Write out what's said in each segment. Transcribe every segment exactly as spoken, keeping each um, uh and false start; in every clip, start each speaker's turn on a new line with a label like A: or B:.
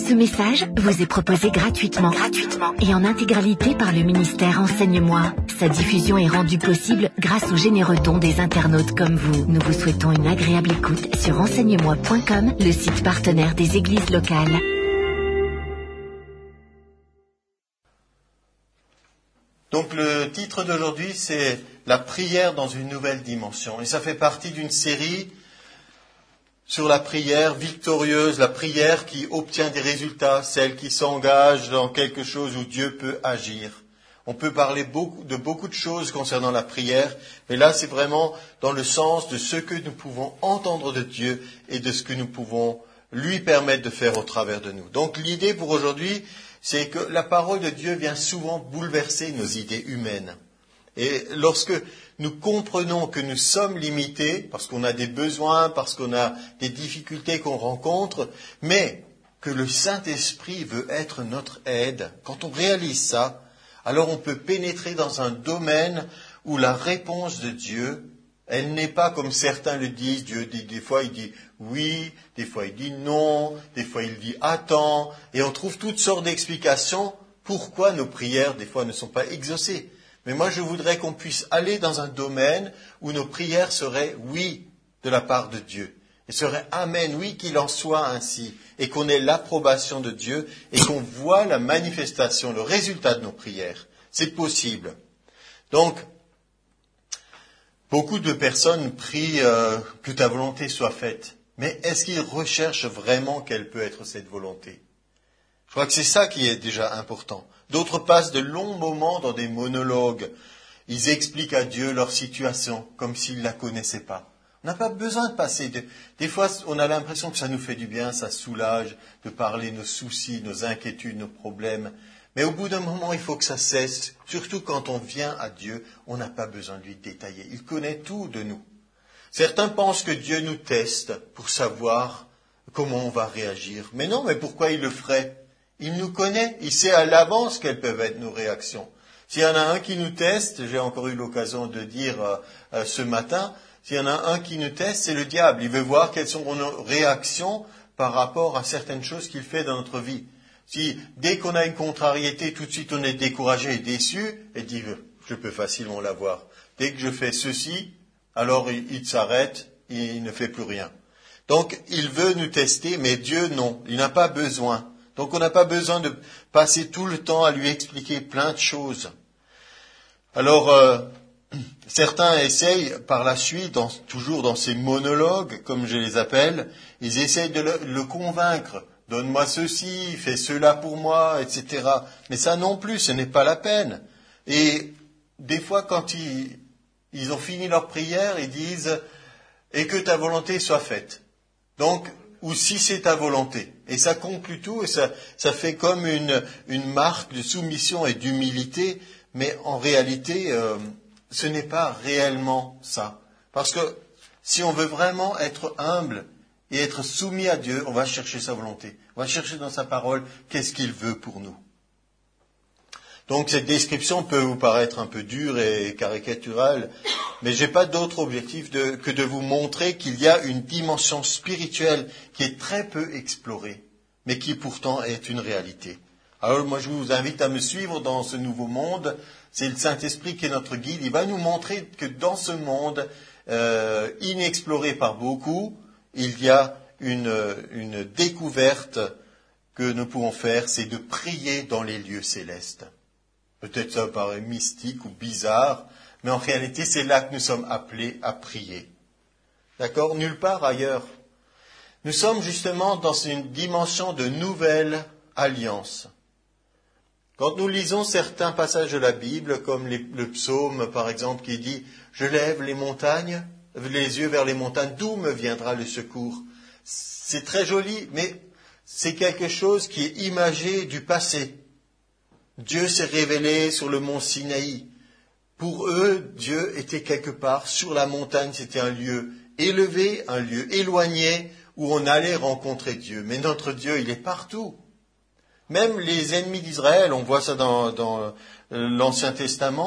A: Ce message vous est proposé gratuitement, gratuitement et en intégralité par le ministère Enseigne-moi. Sa diffusion est rendue possible grâce aux généreux dons des internautes comme vous. Nous vous souhaitons une agréable écoute sur enseigne moi point com, le site partenaire des églises locales.
B: Donc le titre d'aujourd'hui, c'est « La prière dans une nouvelle dimension ». Et ça fait partie d'une série sur la prière victorieuse, la prière qui obtient des résultats, celle qui s'engage dans quelque chose où Dieu peut agir. On peut parler beaucoup, de beaucoup de choses concernant la prière, mais là c'est vraiment dans le sens de ce que nous pouvons entendre de Dieu et de ce que nous pouvons lui permettre de faire au travers de nous. Donc l'idée pour aujourd'hui, c'est que la parole de Dieu vient souvent bouleverser nos idées humaines. Et lorsque nous comprenons que nous sommes limités, parce qu'on a des besoins, parce qu'on a des difficultés qu'on rencontre, mais que le Saint-Esprit veut être notre aide, quand on réalise ça, alors on peut pénétrer dans un domaine où la réponse de Dieu, elle n'est pas comme certains le disent. Dieu dit, des fois il dit oui, des fois il dit non, des fois il dit attends, et on trouve toutes sortes d'explications pourquoi nos prières des fois ne sont pas exaucées. Mais moi, je voudrais qu'on puisse aller dans un domaine où nos prières seraient oui de la part de Dieu. Et seraient amen, oui qu'il en soit ainsi. Et qu'on ait l'approbation de Dieu et qu'on voit la manifestation, le résultat de nos prières. C'est possible. Donc, beaucoup de personnes prient euh, que ta volonté soit faite. Mais est-ce qu'ils recherchent vraiment quelle peut être cette volonté ? Je crois que c'est ça qui est déjà important. D'autres passent de longs moments dans des monologues. Ils expliquent à Dieu leur situation comme s'ils ne la connaissaient pas. On n'a pas besoin de passer. De... Des fois, on a l'impression que ça nous fait du bien, ça soulage de parler nos soucis, nos inquiétudes, nos problèmes. Mais au bout d'un moment, il faut que ça cesse. Surtout quand on vient à Dieu, on n'a pas besoin de lui détailler. Il connaît tout de nous. Certains pensent que Dieu nous teste pour savoir comment on va réagir. Mais non, mais pourquoi il le ferait ? Il nous connaît, il sait à l'avance quelles peuvent être nos réactions. S'il y en a un qui nous teste, j'ai encore eu l'occasion de dire euh, euh, ce matin, s'il y en a un qui nous teste, c'est le diable. Il veut voir quelles sont nos réactions par rapport à certaines choses qu'il fait dans notre vie. Si dès qu'on a une contrariété, tout de suite on est découragé et déçu, et dit je peux facilement l'avoir. Dès que je fais ceci, alors il, il s'arrête, il ne fait plus rien. Donc il veut nous tester, mais Dieu non, il n'a pas besoin. Donc on n'a pas besoin de passer tout le temps à lui expliquer plein de choses. Alors, euh, certains essayent par la suite, dans, toujours dans ces monologues, comme je les appelle, ils essayent de le, le convaincre. Donne-moi ceci, fais cela pour moi, et cetera. Mais ça non plus, ce n'est pas la peine. Et des fois, quand ils, ils ont fini leur prière, ils disent « Et que ta volonté soit faite ». Donc, ou si c'est ta volonté. Et ça conclut tout, et ça, ça fait comme une, une marque de soumission et d'humilité, mais en réalité, euh, ce n'est pas réellement ça. Parce que si on veut vraiment être humble et être soumis à Dieu, on va chercher sa volonté. On va chercher dans sa parole qu'est-ce qu'il veut pour nous. Donc cette description peut vous paraître un peu dure et caricaturale, mais je n'ai pas d'autre objectif de, que de vous montrer qu'il y a une dimension spirituelle qui est très peu explorée, mais qui pourtant est une réalité. Alors moi je vous invite à me suivre dans ce nouveau monde. C'est le Saint-Esprit qui est notre guide. Il va nous montrer que dans ce monde euh, inexploré par beaucoup, il y a une, une découverte que nous pouvons faire, c'est de prier dans les lieux célestes. Peut-être ça paraît mystique ou bizarre, mais en réalité, c'est là que nous sommes appelés à prier. D'accord ? Nulle part ailleurs. Nous sommes justement dans une dimension de nouvelle alliance. Quand nous lisons certains passages de la Bible, comme les, le psaume, par exemple, qui dit « Je lève les montagnes, les yeux vers les montagnes, d'où me viendra le secours ?» C'est très joli, mais c'est quelque chose qui est imagé du passé. Dieu s'est révélé sur le mont Sinaï. Pour eux, Dieu était quelque part sur la montagne. C'était un lieu élevé, un lieu éloigné où on allait rencontrer Dieu. Mais notre Dieu, il est partout. Même les ennemis d'Israël, on voit ça dans, dans l'Ancien Testament,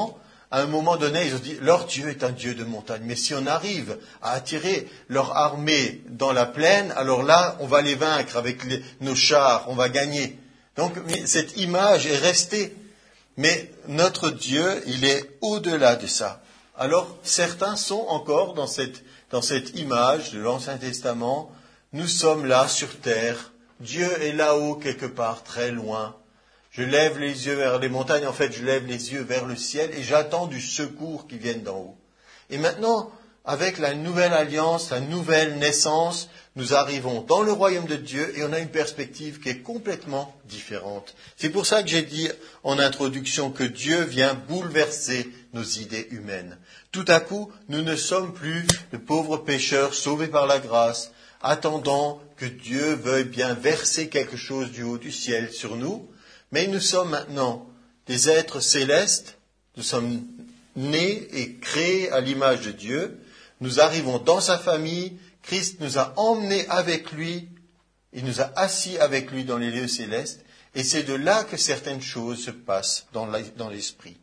B: À un moment donné, ils ont dit, leur Dieu est un Dieu de montagne. Mais si on arrive à attirer leur armée dans la plaine, alors là, on va les vaincre avec les, nos chars, on va gagner. Donc, cette image est restée. Mais notre Dieu, il est au-delà de ça. Alors, certains sont encore dans cette, dans cette image de l'Ancien Testament. Nous sommes là sur terre. Dieu est là-haut, quelque part, très loin. Je lève les yeux vers les montagnes. En fait, je lève les yeux vers le ciel et j'attends du secours qui vienne d'en haut. Et maintenant, avec la nouvelle alliance, la nouvelle naissance, nous arrivons dans le royaume de Dieu et on a une perspective qui est complètement différente. C'est pour ça que j'ai dit en introduction que Dieu vient bouleverser nos idées humaines. Tout à coup, nous ne sommes plus de pauvres pécheurs sauvés par la grâce, attendant que Dieu veuille bien verser quelque chose du haut du ciel sur nous, mais nous sommes maintenant des êtres célestes, nous sommes nés et créés à l'image de Dieu, nous arrivons dans sa famille, Christ nous a emmenés avec lui, il nous a assis avec lui dans les lieux célestes, et c'est de là que certaines choses se passent dans l'esprit.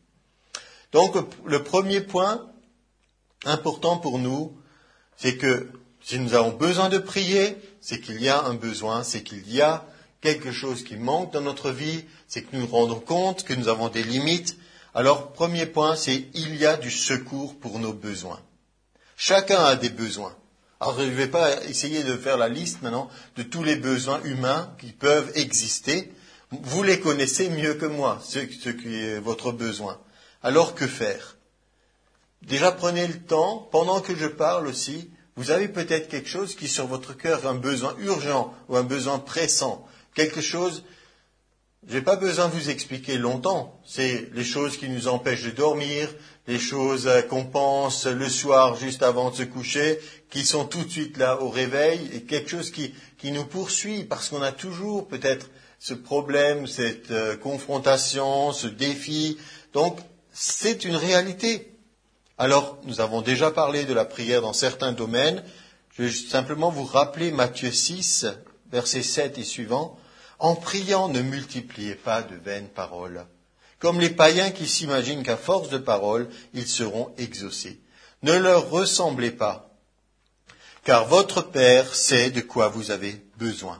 B: Donc le premier point important pour nous, c'est que si nous avons besoin de prier, c'est qu'il y a un besoin, c'est qu'il y a quelque chose qui manque dans notre vie, c'est que nous nous rendons compte que nous avons des limites. Alors, premier point, c'est il y a du secours pour nos besoins. Chacun a des besoins. Alors, je ne vais pas essayer de faire la liste maintenant de tous les besoins humains qui peuvent exister. Vous les connaissez mieux que moi, ce, ce qui est votre besoin. Alors, que faire? Déjà, prenez le temps, pendant que je parle aussi, vous avez peut-être quelque chose qui, sur votre cœur, un besoin urgent ou un besoin pressant. Quelque chose, je n'ai pas besoin de vous expliquer longtemps. C'est les choses qui nous empêchent de dormir, les choses qu'on pense le soir juste avant de se coucher, qui sont tout de suite là au réveil, et quelque chose qui, qui nous poursuit parce qu'on a toujours peut-être ce problème, cette euh, confrontation, ce défi. Donc, c'est une réalité. Alors, nous avons déjà parlé de la prière dans certains domaines. Je vais simplement vous rappeler Matthieu six, versets sept et suivants. En priant, ne multipliez pas de vaines paroles, comme les païens qui s'imaginent qu'à force de paroles, ils seront exaucés. Ne leur ressemblez pas, car votre Père sait de quoi vous avez besoin.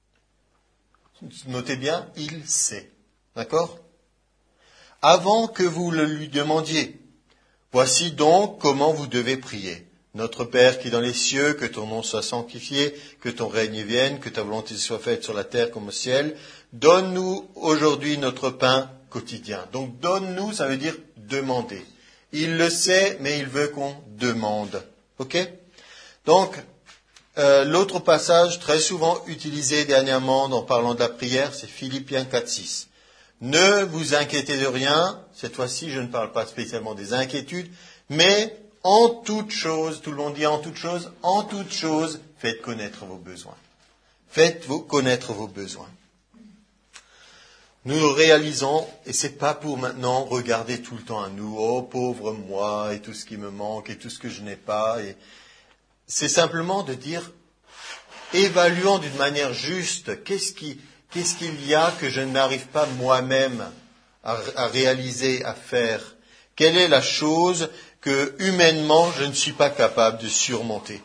B: Notez bien, il sait. D'accord? Avant que vous le lui demandiez. Voici donc comment vous devez prier. Notre Père qui est dans les cieux, que ton nom soit sanctifié, que ton règne vienne, que ta volonté soit faite sur la terre comme au ciel. Donne-nous aujourd'hui notre pain quotidien. Donc donne-nous, ça veut dire demander. Il le sait, mais il veut qu'on demande. Ok? Donc, euh, l'autre passage très souvent utilisé dernièrement en parlant de la prière, c'est Philippiens quatre six. Ne vous inquiétez de rien. Cette fois-ci, je ne parle pas spécialement des inquiétudes, mais en toute chose, tout le monde dit en toute chose, en toute chose, faites connaître vos besoins. Faites-vous connaître vos besoins. Nous réalisons, et c'est pas pour maintenant regarder tout le temps à nous, oh pauvre moi, et tout ce qui me manque, et tout ce que je n'ai pas. Et c'est simplement de dire, évaluons d'une manière juste, qu'est-ce qui, qu'est-ce qu'il y a que je n'arrive pas moi-même à, à réaliser, à faire? Quelle est la chose que humainement je ne suis pas capable de surmonter?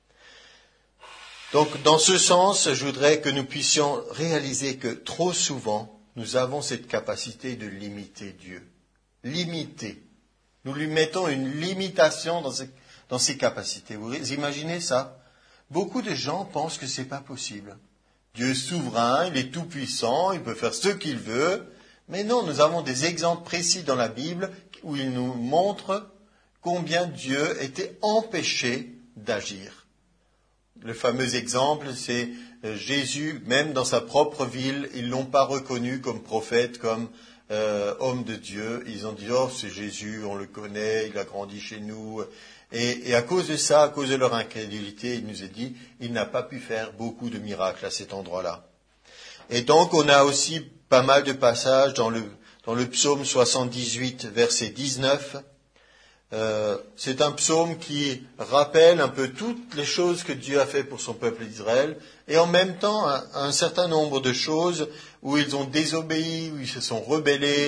B: Donc, dans ce sens, je voudrais que nous puissions réaliser que trop souvent, nous avons cette capacité de limiter Dieu. Limiter. Nous lui mettons une limitation dans ses, dans ses capacités. Vous imaginez ça? Beaucoup de gens pensent que c'est pas possible. Dieu est souverain, il est tout puissant, il peut faire ce qu'il veut. Mais non, nous avons des exemples précis dans la Bible où il nous montre combien Dieu était empêché d'agir. Le fameux exemple, c'est Jésus, même dans sa propre ville, ils ne l'ont pas reconnu comme prophète, comme euh, homme de Dieu. Ils ont dit, oh, c'est Jésus, on le connaît, il a grandi chez nous. Et, et à cause de ça, à cause de leur incrédulité, il nous est dit, il n'a pas pu faire beaucoup de miracles à cet endroit-là. Et donc, on a aussi pas mal de passages dans le, dans le psaume soixante-dix-huit, verset dix-neuf. Euh, c'est un psaume qui rappelle un peu toutes les choses que Dieu a fait pour son peuple d'Israël et en même temps un, un certain nombre de choses où ils ont désobéi, où ils se sont rebellés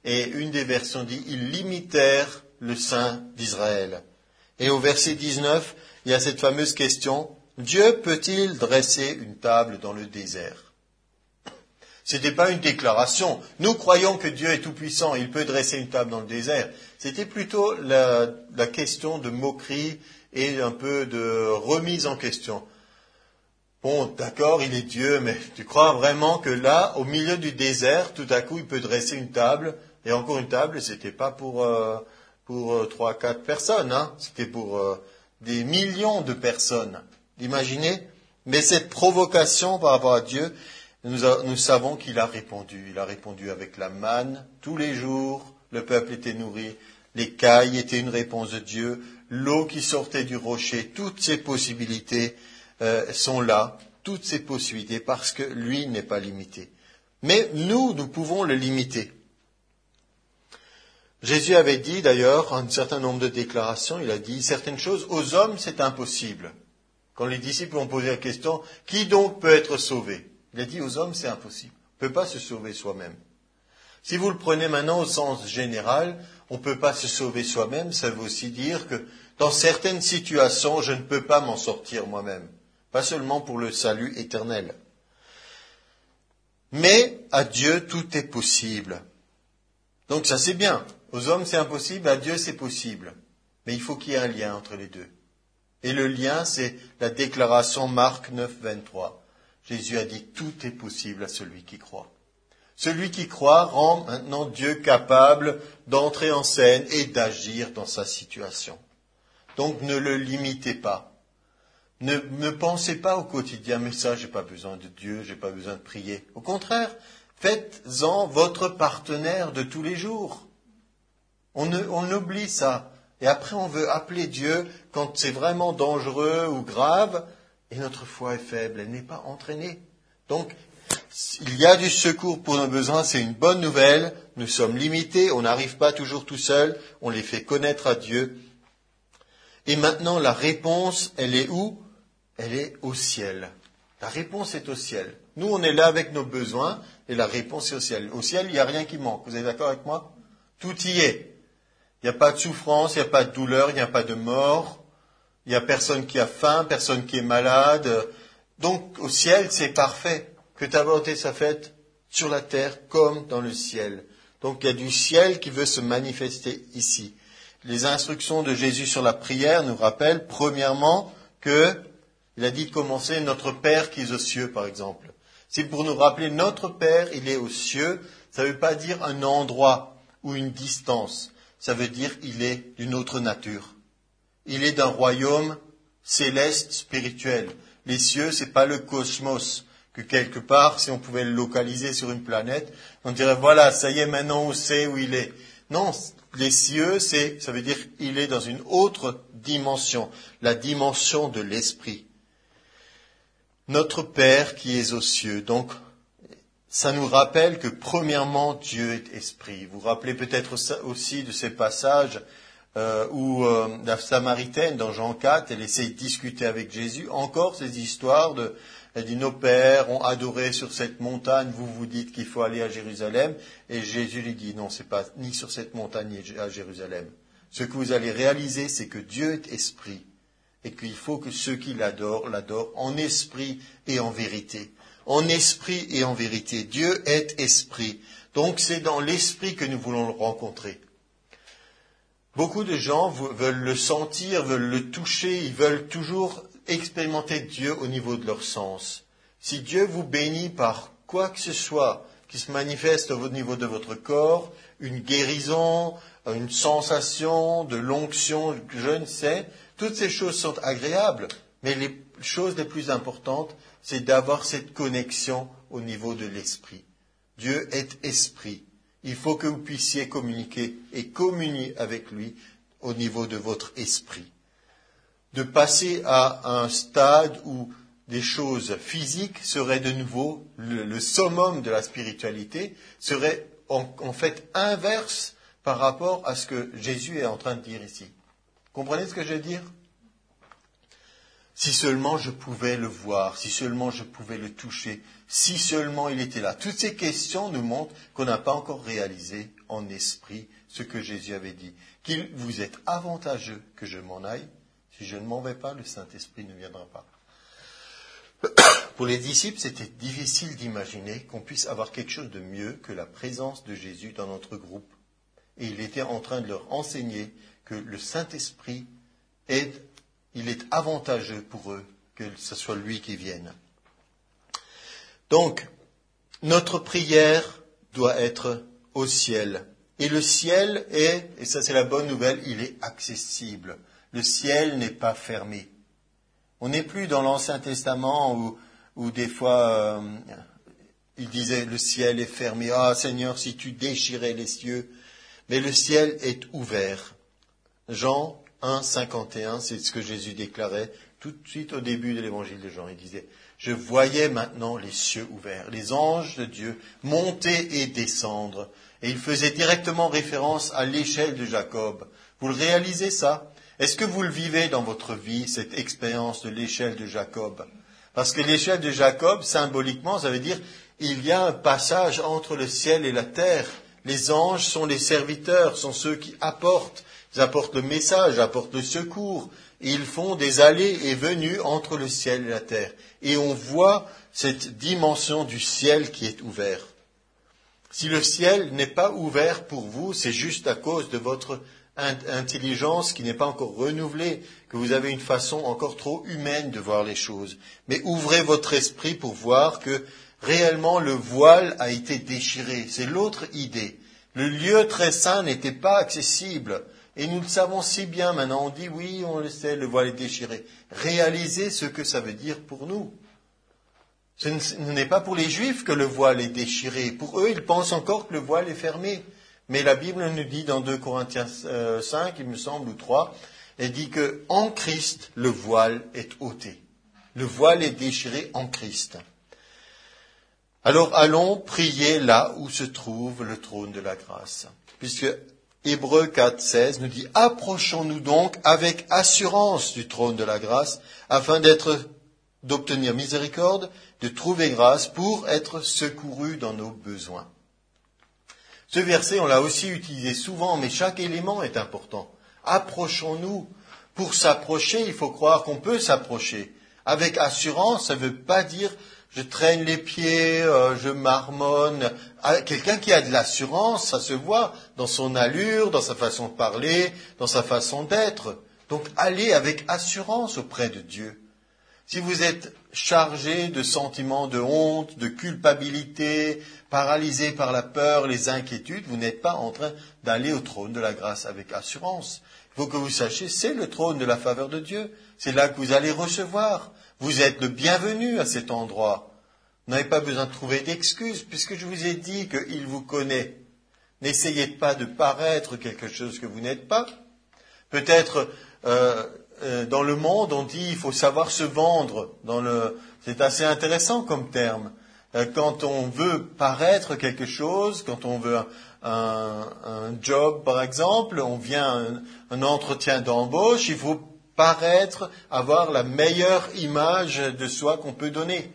B: Et une des versions dit, ils limitèrent le Saint d'Israël. Et au verset dix-neuf, il y a cette fameuse question, Dieu peut-il dresser une table dans le désert? Ce n'était pas une déclaration. Nous croyons que Dieu est tout-puissant, il peut dresser une table dans le désert. C'était plutôt la, la question de moquerie et un peu de remise en question. Bon, d'accord, il est Dieu, mais tu crois vraiment que là, au milieu du désert, tout à coup, il peut dresser une table? Et encore une table, c'était pas pour euh, pour trois, quatre personnes, hein. C'était pour euh, des millions de personnes. Imaginez. Mais cette provocation par rapport à Dieu, nous, a, nous savons qu'il a répondu. Il a répondu avec la manne tous les jours. Le peuple était nourri. Les cailles étaient une réponse de Dieu. L'eau qui sortait du rocher. Toutes ces possibilités euh, sont là. Toutes ces possibilités parce que lui n'est pas limité. Mais nous, nous pouvons le limiter. Jésus avait dit d'ailleurs un certain nombre de déclarations, il a dit certaines choses, aux hommes c'est impossible. Quand les disciples ont posé la question, qui donc peut être sauvé? Il a dit aux hommes c'est impossible, on ne peut pas se sauver soi-même. Si vous le prenez maintenant au sens général, on ne peut pas se sauver soi-même, ça veut aussi dire que dans certaines situations, je ne peux pas m'en sortir moi-même, pas seulement pour le salut éternel. Mais à Dieu tout est possible. Donc ça c'est bien. Aux hommes c'est impossible, à Dieu c'est possible. Mais il faut qu'il y ait un lien entre les deux. Et le lien c'est la déclaration Marc neuf, vingt-trois. Jésus a dit tout est possible à celui qui croit. Celui qui croit rend maintenant Dieu capable d'entrer en scène et d'agir dans sa situation. Donc ne le limitez pas. Ne, ne pensez pas au quotidien, mais ça j'ai pas besoin de Dieu, j'ai pas besoin de prier. Au contraire, faites-en votre partenaire de tous les jours. On, ne, on oublie ça. Et après, on veut appeler Dieu quand c'est vraiment dangereux ou grave. Et notre foi est faible, elle n'est pas entraînée. Donc, il y a du secours pour nos besoins, c'est une bonne nouvelle. Nous sommes limités, on n'arrive pas toujours tout seul. On les fait connaître à Dieu. Et maintenant, la réponse, elle est où? Elle est au ciel. La réponse est au ciel. Nous, on est là avec nos besoins et la réponse est au ciel. Au ciel, il n'y a rien qui manque. Vous êtes d'accord avec moi? Tout y est. Il n'y a pas de souffrance, il n'y a pas de douleur, il n'y a pas de mort. Il n'y a personne qui a faim, personne qui est malade. Donc, au ciel, c'est parfait. Que ta volonté soit faite sur la terre comme dans le ciel. Donc, il y a du ciel qui veut se manifester ici. Les instructions de Jésus sur la prière nous rappellent, premièrement, que il a dit de commencer notre Père qui est aux cieux, par exemple. C'est pour nous rappeler notre Père, il est aux cieux. Ça ne veut pas dire un endroit ou une distance. Ça veut dire qu'il est d'une autre nature. Il est d'un royaume céleste, spirituel. Les cieux, c'est pas le cosmos, que quelque part, si on pouvait le localiser sur une planète, on dirait, voilà, ça y est, maintenant on sait où il est. Non, les cieux, c'est, ça veut dire qu'il est dans une autre dimension, la dimension de l'esprit. Notre Père qui est aux cieux. Donc, ça nous rappelle que premièrement, Dieu est esprit. Vous vous rappelez peut-être aussi de ces passages euh, où euh, la Samaritaine, dans Jean quatre, elle essaie de discuter avec Jésus. Encore ces histoires de, elle dit, nos pères ont adoré sur cette montagne, vous vous dites qu'il faut aller à Jérusalem. Et Jésus lui dit, non, c'est pas ni sur cette montagne ni à Jérusalem. Ce que vous allez réaliser, c'est que Dieu est esprit. Et qu'il faut que ceux qui l'adorent, l'adorent en esprit et en vérité. En esprit et en vérité. Dieu est esprit. Donc c'est dans l'esprit que nous voulons le rencontrer. Beaucoup de gens veulent le sentir, veulent le toucher, ils veulent toujours expérimenter Dieu au niveau de leur sens. Si Dieu vous bénit par quoi que ce soit qui se manifeste au niveau de votre corps, une guérison, une sensation, de l'onction, je ne sais, toutes ces choses sont agréables, mais les choses les plus importantes, c'est d'avoir cette connexion au niveau de l'esprit. Dieu est esprit. Il faut que vous puissiez communiquer et communier avec lui au niveau de votre esprit. De passer à un stade où des choses physiques seraient de nouveau le, le summum de la spiritualité, serait en, en fait inverse par rapport à ce que Jésus est en train de dire ici. Comprenez ce que je veux dire? Si seulement je pouvais le voir, si seulement je pouvais le toucher, si seulement il était là. Toutes ces questions nous montrent qu'on n'a pas encore réalisé en esprit ce que Jésus avait dit. Qu'il vous est avantageux que je m'en aille. Si je ne m'en vais pas, le Saint-Esprit ne viendra pas. Pour les disciples, c'était difficile d'imaginer qu'on puisse avoir quelque chose de mieux que la présence de Jésus dans notre groupe. Et il était en train de leur enseigner que le Saint-Esprit est, il est avantageux pour eux que ce soit lui qui vienne. Donc, notre prière doit être au ciel. Et le ciel est, et ça c'est la bonne nouvelle, il est accessible. Le ciel n'est pas fermé. On n'est plus dans l'Ancien Testament où, où des fois, euh, il disait le ciel est fermé. Ah Seigneur, si tu déchirais les cieux. Mais le ciel est ouvert. Jean un, cinquante et un, c'est ce que Jésus déclarait tout de suite au début de l'évangile de Jean. Il disait, je voyais maintenant les cieux ouverts, les anges de Dieu monter et descendre. Et il faisait directement référence à l'échelle de Jacob. Vous le réalisez ça ? Est-ce que vous le vivez dans votre vie, cette expérience de l'échelle de Jacob ? Parce que l'échelle de Jacob, symboliquement, ça veut dire il y a un passage entre le ciel et la terre. Les anges sont les serviteurs, sont ceux qui apportent. Ils apportent le message, apportent le secours. Et ils font des allées et venues entre le ciel et la terre. Et on voit cette dimension du ciel qui est ouvert. Si le ciel n'est pas ouvert pour vous, c'est juste à cause de votre intelligence qui n'est pas encore renouvelée, que vous avez une façon encore trop humaine de voir les choses. Mais ouvrez votre esprit pour voir que réellement le voile a été déchiré. C'est l'autre idée. Le lieu très saint n'était pas accessible. Et nous le savons si bien maintenant. On dit oui, on le sait, le voile est déchiré. Réalisez ce que ça veut dire pour nous. Ce n'est pas pour les Juifs que le voile est déchiré. Pour eux, ils pensent encore que le voile est fermé. Mais la Bible nous dit dans deux Corinthiens cinq, il me semble, ou trois, elle dit que en Christ, le voile est ôté. Le voile est déchiré en Christ. Alors allons prier là où se trouve le trône de la grâce. Puisque Hébreux quatre, seize nous dit « Approchons-nous donc avec assurance du trône de la grâce, afin d'être, d'obtenir miséricorde, de trouver grâce pour être secourus dans nos besoins. » Ce verset, on l'a aussi utilisé souvent, mais chaque élément est important. Approchons-nous. Pour s'approcher, il faut croire qu'on peut s'approcher. Avec assurance, ça ne veut pas dire je traîne les pieds, euh, je marmonne. Quelqu'un qui a de l'assurance, ça se voit dans son allure, dans sa façon de parler, dans sa façon d'être. Donc allez avec assurance auprès de Dieu. Si vous êtes chargé de sentiments de honte, de culpabilité, paralysé par la peur, les inquiétudes, vous n'êtes pas en train d'aller au trône de la grâce avec assurance. Il faut que vous sachiez, c'est le trône de la faveur de Dieu. C'est là que vous allez recevoir. Vous êtes le bienvenu à cet endroit. Vous n'avez pas besoin de trouver d'excuses, puisque je vous ai dit qu'il vous connaît. N'essayez pas de paraître quelque chose que vous n'êtes pas. Peut-être euh, euh, dans le monde, on dit il faut savoir se vendre. Dans le, c'est assez intéressant comme terme. Euh, quand on veut paraître quelque chose, quand on veut un, un, un job par exemple, on vient à un, un entretien d'embauche, il faut paraître avoir la meilleure image de soi qu'on peut donner.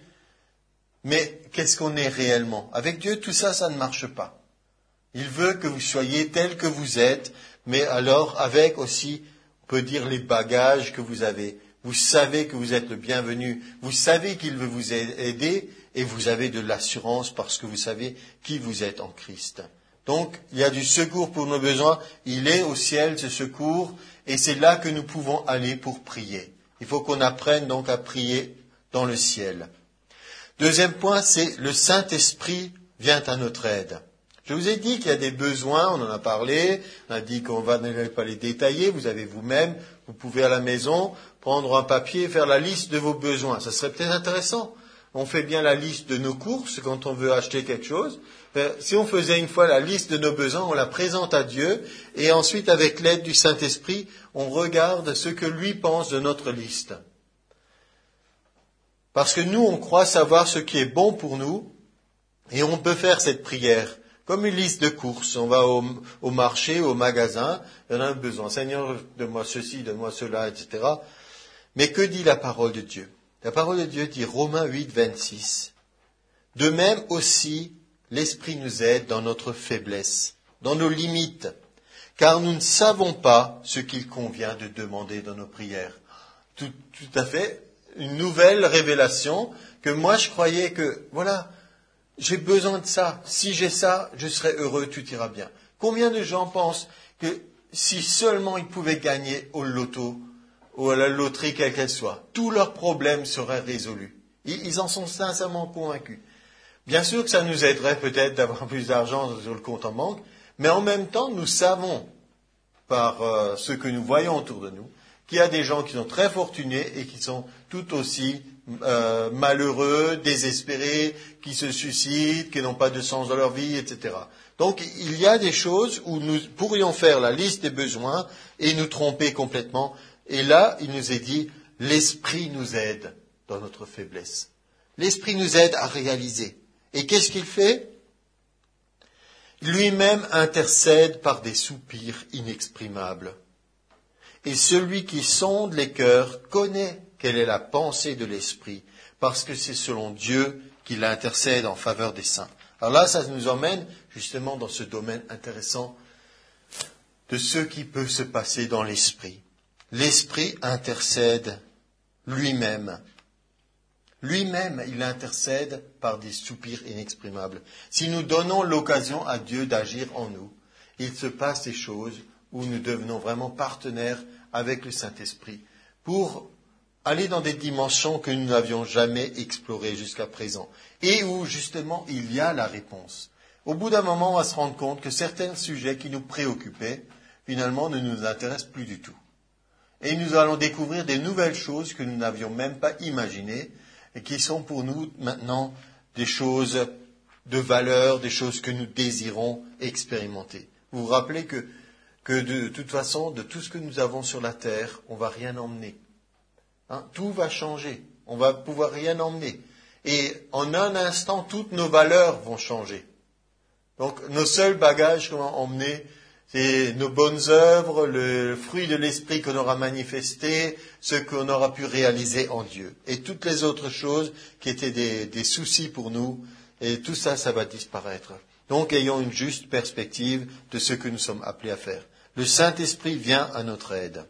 B: Mais qu'est-ce qu'on est réellement ? Avec Dieu, tout ça, ça ne marche pas. Il veut que vous soyez tel que vous êtes, mais alors avec aussi, on peut dire, les bagages que vous avez. Vous savez que vous êtes le bienvenu, vous savez qu'il veut vous aider, et vous avez de l'assurance parce que vous savez qui vous êtes en Christ. Donc, il y a du secours pour nos besoins, il est au ciel ce secours, et c'est là que nous pouvons aller pour prier. Il faut qu'on apprenne donc à prier dans le ciel. Deuxième point, c'est le Saint-Esprit vient à notre aide. Je vous ai dit qu'il y a des besoins, on en a parlé, on a dit qu'on va ne pas les détailler, vous avez vous-même, vous pouvez à la maison prendre un papier et faire la liste de vos besoins. Ça serait peut-être intéressant. On fait bien la liste de nos courses quand on veut acheter quelque chose. Si on faisait une fois la liste de nos besoins, on la présente à Dieu et ensuite, avec l'aide du Saint-Esprit, on regarde ce que lui pense de notre liste. Parce que nous, on croit savoir ce qui est bon pour nous et on peut faire cette prière comme une liste de courses. On va au, au marché, au magasin, il y en a un besoin. Seigneur, donne-moi ceci, donne-moi cela, et cetera. Mais que dit la parole de Dieu? La parole de Dieu dit, Romains huit, vingt-six, « De même aussi, l'Esprit nous aide dans notre faiblesse, dans nos limites, car nous ne savons pas ce qu'il convient de demander dans nos prières. » Tout, tout à fait, une nouvelle révélation que moi je croyais que, voilà, j'ai besoin de ça. Si j'ai ça, je serai heureux, tout ira bien. Combien de gens pensent que si seulement ils pouvaient gagner au loto, ou à la loterie, quelle qu'elle soit, tous leurs problèmes seraient résolus? Ils, ils en sont sincèrement convaincus. Bien sûr que ça nous aiderait peut-être d'avoir plus d'argent sur le compte en banque, mais en même temps, nous savons, par euh, ce que nous voyons autour de nous, qu'il y a des gens qui sont très fortunés et qui sont tout aussi euh, malheureux, désespérés, qui se suicident, qui n'ont pas de sens dans leur vie, et cetera. Donc, il y a des choses où nous pourrions faire la liste des besoins et nous tromper complètement. Et là, il nous est dit, l'Esprit nous aide dans notre faiblesse. L'Esprit nous aide à réaliser. Et qu'est-ce qu'il fait? Lui-même intercède par des soupirs inexprimables. Et celui qui sonde les cœurs connaît quelle est la pensée de l'Esprit, parce que c'est selon Dieu qu'il intercède en faveur des saints. Alors là, ça nous emmène justement dans ce domaine intéressant de ce qui peut se passer dans l'Esprit. L'Esprit intercède lui-même. Lui-même, il intercède par des soupirs inexprimables. Si nous donnons l'occasion à Dieu d'agir en nous, il se passe des choses où nous devenons vraiment partenaires avec le Saint-Esprit pour aller dans des dimensions que nous n'avions jamais explorées jusqu'à présent et où justement il y a la réponse. Au bout d'un moment, on va se rendre compte que certains sujets qui nous préoccupaient, finalement, ne nous intéressent plus du tout. Et nous allons découvrir des nouvelles choses que nous n'avions même pas imaginées et qui sont pour nous maintenant des choses de valeur, des choses que nous désirons expérimenter. Vous vous rappelez que, que de, de toute façon, de tout ce que nous avons sur la terre, on ne va rien emmener. Hein, tout va changer. On va pouvoir rien emmener. Et en un instant, toutes nos valeurs vont changer. Donc, nos seuls bagages qu'on va emmener, c'est nos bonnes œuvres, le fruit de l'esprit qu'on aura manifesté, ce qu'on aura pu réaliser en Dieu. Et toutes les autres choses qui étaient des, des soucis pour nous, et tout ça, ça va disparaître. Donc, ayons une juste perspective de ce que nous sommes appelés à faire. Le Saint-Esprit vient à notre aide.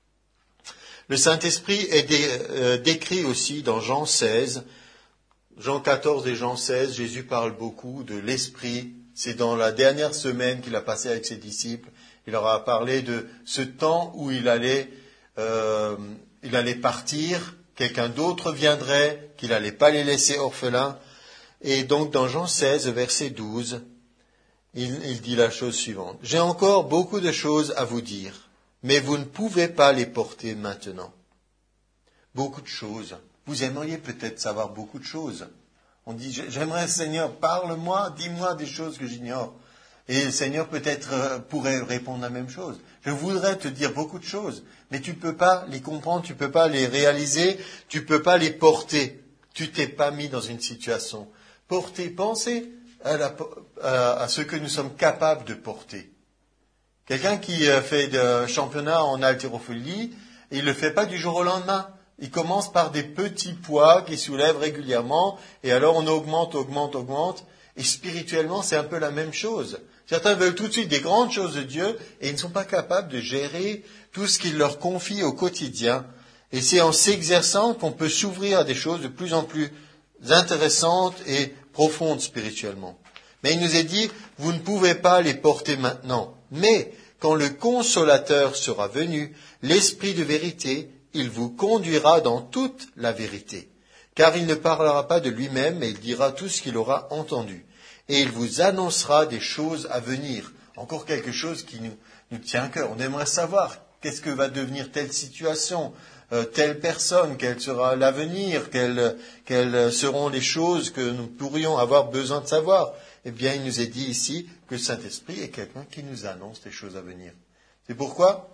B: Le Saint-Esprit est dé, euh, décrit aussi dans Jean seize. Jean quatorze et Jean seize, Jésus parle beaucoup de l'Esprit. C'est dans la dernière semaine qu'il a passé avec ses disciples. Il leur a parlé de ce temps où il allait, euh, il allait partir, quelqu'un d'autre viendrait, qu'il n'allait pas les laisser orphelins. Et donc dans Jean seize, verset douze, il, il dit la chose suivante. « J'ai encore beaucoup de choses à vous dire, mais vous ne pouvez pas les porter maintenant. » Beaucoup de choses. Vous aimeriez peut-être savoir beaucoup de choses. On dit, j'aimerais, Seigneur, parle-moi, dis-moi des choses que j'ignore. Et le Seigneur peut-être euh, pourrait répondre la même chose. Je voudrais te dire beaucoup de choses, mais tu ne peux pas les comprendre, tu ne peux pas les réaliser, tu ne peux pas les porter. Tu t'es pas mis dans une situation. Porter, pensez à, la, à, à ce que nous sommes capables de porter. Quelqu'un qui fait de championnat en haltérophilie, il ne le fait pas du jour au lendemain. Il commence par des petits poids qui soulèvent régulièrement, et alors on augmente, augmente, augmente, et spirituellement c'est un peu la même chose. Certains veulent tout de suite des grandes choses de Dieu, et ils ne sont pas capables de gérer tout ce qu'il leur confie au quotidien. Et c'est en s'exerçant qu'on peut s'ouvrir à des choses de plus en plus intéressantes et profondes spirituellement. Mais il nous est dit, vous ne pouvez pas les porter maintenant, mais quand le Consolateur sera venu, l'Esprit de vérité, il vous conduira dans toute la vérité, car il ne parlera pas de lui-même, mais il dira tout ce qu'il aura entendu. Et il vous annoncera des choses à venir. Encore quelque chose qui nous, nous tient à cœur. On aimerait savoir qu'est-ce que va devenir telle situation, euh, telle personne, quel sera l'avenir, quelles, quelles seront les choses que nous pourrions avoir besoin de savoir. Eh bien, il nous est dit ici que le Saint-Esprit est quelqu'un qui nous annonce des choses à venir. C'est pourquoi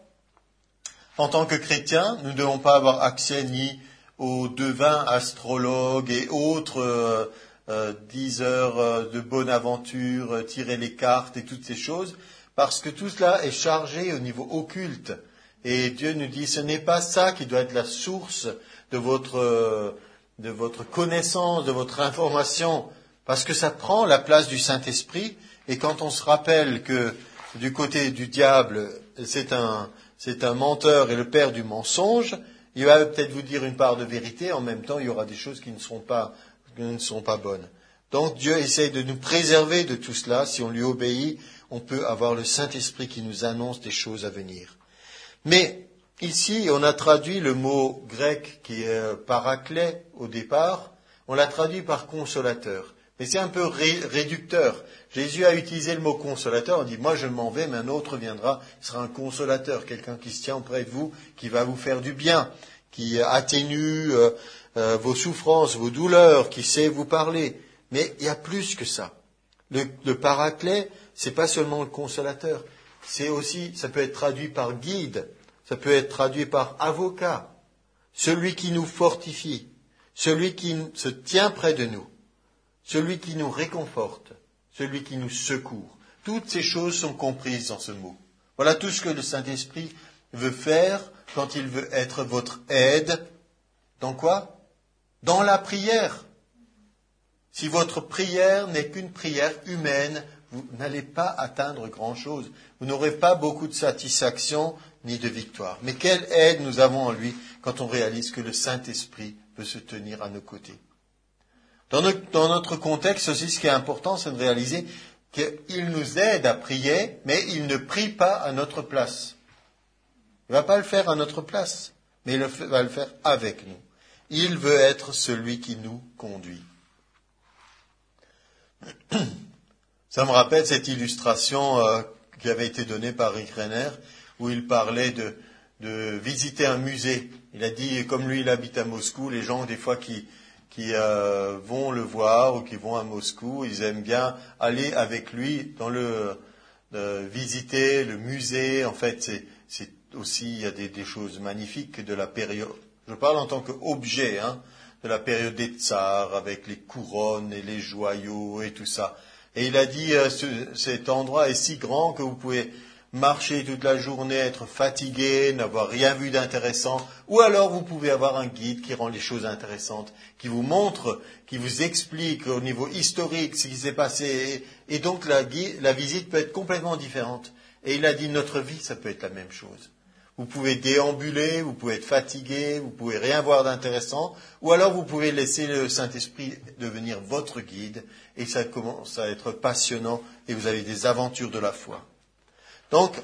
B: en tant que chrétiens, nous ne devons pas avoir accès ni aux devins astrologues et autres euh, euh, diseurs euh, de bonne aventure, euh, tirer les cartes et toutes ces choses, parce que tout cela est chargé au niveau occulte. Et Dieu nous dit, ce n'est pas ça qui doit être la source de votre, de votre connaissance, de votre information, parce que ça prend la place du Saint-Esprit. Et quand on se rappelle que du côté du diable, c'est un, c'est un menteur et le père du mensonge, il va peut-être vous dire une part de vérité, en même temps il y aura des choses qui ne seront pas, qui ne seront pas bonnes. Donc Dieu essaye de nous préserver de tout cela. Si on lui obéit, on peut avoir le Saint-Esprit qui nous annonce des choses à venir. Mais ici, on a traduit le mot grec qui est paraclet au départ, on l'a traduit par consolateur. Mais c'est un peu ré- réducteur. Jésus a utilisé le mot consolateur, on dit, moi je m'en vais, mais un autre viendra, il sera un consolateur, quelqu'un qui se tient auprès de vous, qui va vous faire du bien, qui atténue euh, euh, vos souffrances, vos douleurs, qui sait vous parler. Mais il y a plus que ça. Le, le paraclet, c'est pas seulement le consolateur, c'est aussi, ça peut être traduit par guide, ça peut être traduit par avocat, celui qui nous fortifie, celui qui se tient près de nous, celui qui nous réconforte, celui qui nous secourt. Toutes ces choses sont comprises dans ce mot. Voilà tout ce que le Saint-Esprit veut faire quand il veut être votre aide. Dans quoi? Dans la prière. Si votre prière n'est qu'une prière humaine, vous n'allez pas atteindre grand-chose. Vous n'aurez pas beaucoup de satisfaction ni de victoire. Mais quelle aide nous avons en lui quand on réalise que le Saint-Esprit peut se tenir à nos côtés. Dans notre, dans notre contexte aussi, ce qui est important, c'est de réaliser qu'il nous aide à prier, mais il ne prie pas à notre place. Il ne va pas le faire à notre place, mais il va le faire avec nous. Il veut être celui qui nous conduit. Ça me rappelle cette illustration euh, qui avait été donnée par Rick Renner, où il parlait de, de visiter un musée. Il a dit, comme lui il habite à Moscou, les gens des fois qui, qui euh, vont le voir ou qui vont à Moscou, ils aiment bien aller avec lui dans le euh, visiter le musée. En fait, c'est, c'est aussi, il y a des, des choses magnifiques de la période. Je parle en tant qu'objet, hein, de la période des tsars, avec les couronnes et les joyaux et tout ça. Et il a dit, euh, ce, cet endroit est si grand que vous pouvez marcher toute la journée, être fatigué, n'avoir rien vu d'intéressant, ou alors vous pouvez avoir un guide qui rend les choses intéressantes, qui vous montre, qui vous explique au niveau historique ce qui s'est passé, et, et donc la, la visite peut être complètement différente. Et il a dit, notre vie, ça peut être la même chose. Vous pouvez déambuler, vous pouvez être fatigué, vous pouvez rien voir d'intéressant, ou alors vous pouvez laisser le Saint-Esprit devenir votre guide, et ça commence à être passionnant, et vous avez des aventures de la foi. Donc,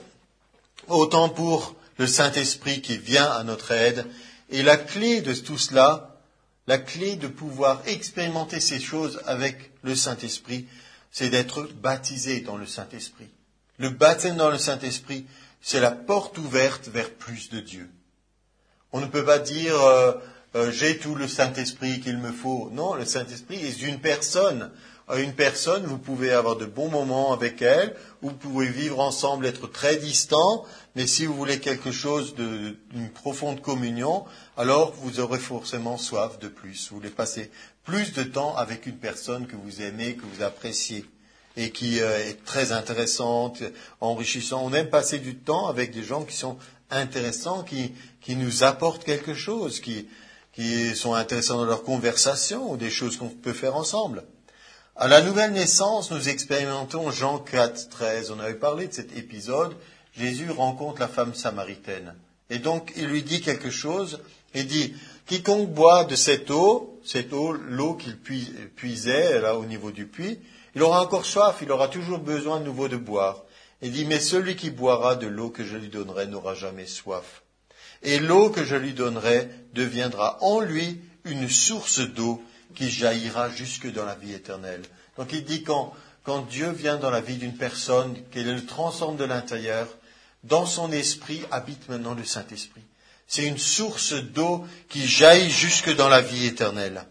B: autant pour le Saint-Esprit qui vient à notre aide, et la clé de tout cela, la clé de pouvoir expérimenter ces choses avec le Saint-Esprit, c'est d'être baptisé dans le Saint-Esprit. Le baptême dans le Saint-Esprit, c'est la porte ouverte vers plus de Dieu. On ne peut pas dire euh, euh, j'ai tout le Saint-Esprit qu'il me faut. Non, le Saint-Esprit est une personne. Une personne, vous pouvez avoir de bons moments avec elle, vous pouvez vivre ensemble, être très distants, mais si vous voulez quelque chose de, d'une profonde communion, alors vous aurez forcément soif de plus. Vous voulez passer plus de temps avec une personne que vous aimez, que vous appréciez, et qui euh, est très intéressante, enrichissante. On aime passer du temps avec des gens qui sont intéressants, qui, qui nous apportent quelque chose, qui, qui sont intéressants dans leur conversation, ou des choses qu'on peut faire ensemble. À la nouvelle naissance, nous expérimentons Jean quatre, treize. On avait parlé de cet épisode. Jésus rencontre la femme samaritaine. Et donc, il lui dit quelque chose. Il dit, quiconque boit de cette eau, cette eau, l'eau qu'il puisait, là, au niveau du puits, il aura encore soif, il aura toujours besoin de nouveau de boire. Il dit, mais celui qui boira de l'eau que je lui donnerai n'aura jamais soif. Et l'eau que je lui donnerai deviendra en lui une source d'eau qui jaillira jusque dans la vie éternelle. Donc il dit quand, quand Dieu vient dans la vie d'une personne, qu'il le transforme de l'intérieur, dans son esprit habite maintenant le Saint-Esprit. C'est une source d'eau qui jaillit jusque dans la vie éternelle.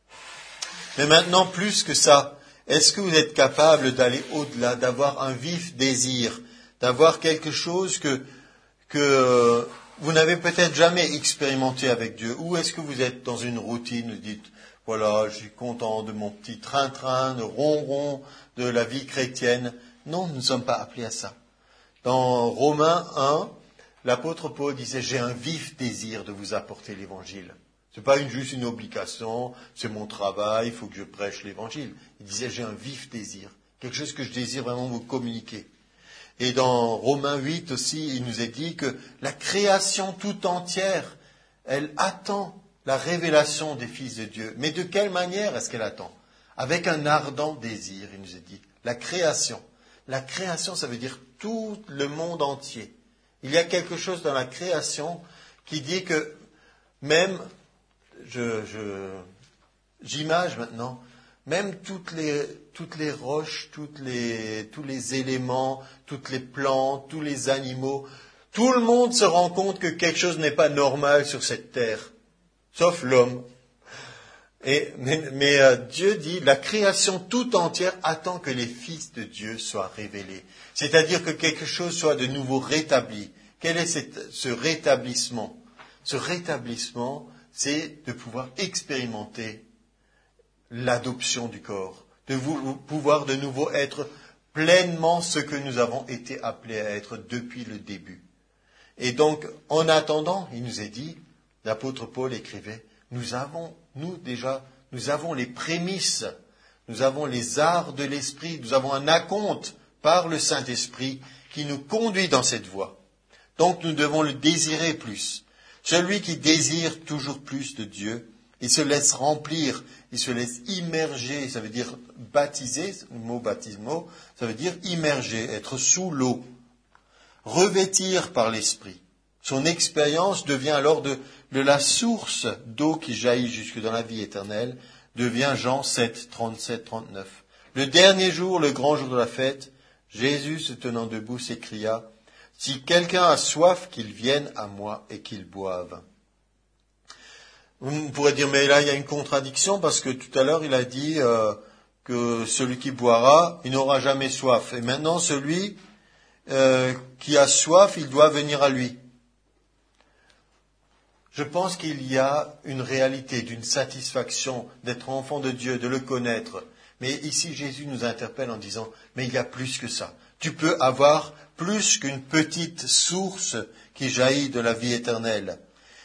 B: Mais maintenant, plus que ça, est-ce que vous êtes capable d'aller au-delà, d'avoir un vif désir, d'avoir quelque chose que, que vous n'avez peut-être jamais expérimenté avec Dieu? Ou est-ce que vous êtes dans une routine, vous dites, voilà, je suis content de mon petit train-train, de ronron, de la vie chrétienne. Non, nous ne sommes pas appelés à ça. Dans Romains un, l'apôtre Paul disait, j'ai un vif désir de vous apporter l'évangile. C'est pas une, juste une obligation, c'est mon travail, il faut que je prêche l'évangile. Il disait, j'ai un vif désir, quelque chose que je désire vraiment vous communiquer. Et dans Romains huit aussi, il nous est dit que la création tout entière, elle attend la révélation des fils de Dieu. Mais de quelle manière est-ce qu'elle attend? Avec un ardent désir, il nous est dit. La création. La création, ça veut dire tout le monde entier. Il y a quelque chose dans la création qui dit que même, je, je, j'image maintenant, même toutes les, toutes les roches, toutes les, tous les éléments, toutes les plantes, tous les animaux, tout le monde se rend compte que quelque chose n'est pas normal sur cette terre, sauf l'homme. Et, mais mais euh, Dieu dit, la création tout entière attend que les fils de Dieu soient révélés. C'est-à-dire que quelque chose soit de nouveau rétabli. Quel est cette, ce rétablissement? Ce rétablissement, c'est de pouvoir expérimenter l'adoption du corps, de vous, pouvoir de nouveau être pleinement ce que nous avons été appelés à être depuis le début. Et donc, en attendant, il nous est dit, l'apôtre Paul écrivait, nous avons, nous déjà, nous avons les prémices, nous avons les arts de l'esprit, nous avons un acompte par le Saint-Esprit qui nous conduit dans cette voie. Donc, nous devons le désirer plus. Celui qui désire toujours plus de Dieu, il se laisse remplir, il se laisse immerger, ça veut dire baptiser, le mot baptismo, ça veut dire immerger, être sous l'eau, revêtir par l'Esprit. Son expérience devient alors de, de la source d'eau qui jaillit jusque dans la vie éternelle, devient Jean sept, trente-sept, trente-neuf. Le dernier jour, le grand jour de la fête, Jésus, se tenant debout, s'écria, « Si quelqu'un a soif, qu'il vienne à moi et qu'il boive. » Vous pourrez dire, mais là, il y a une contradiction, parce que tout à l'heure, il a dit euh, que celui qui boira, il n'aura jamais soif. Et maintenant, celui euh, qui a soif, il doit venir à lui. Je pense qu'il y a une réalité d'une satisfaction d'être enfant de Dieu, de le connaître. Mais ici, Jésus nous interpelle en disant, mais il y a plus que ça. Tu peux avoir plus qu'une petite source qui jaillit de la vie éternelle.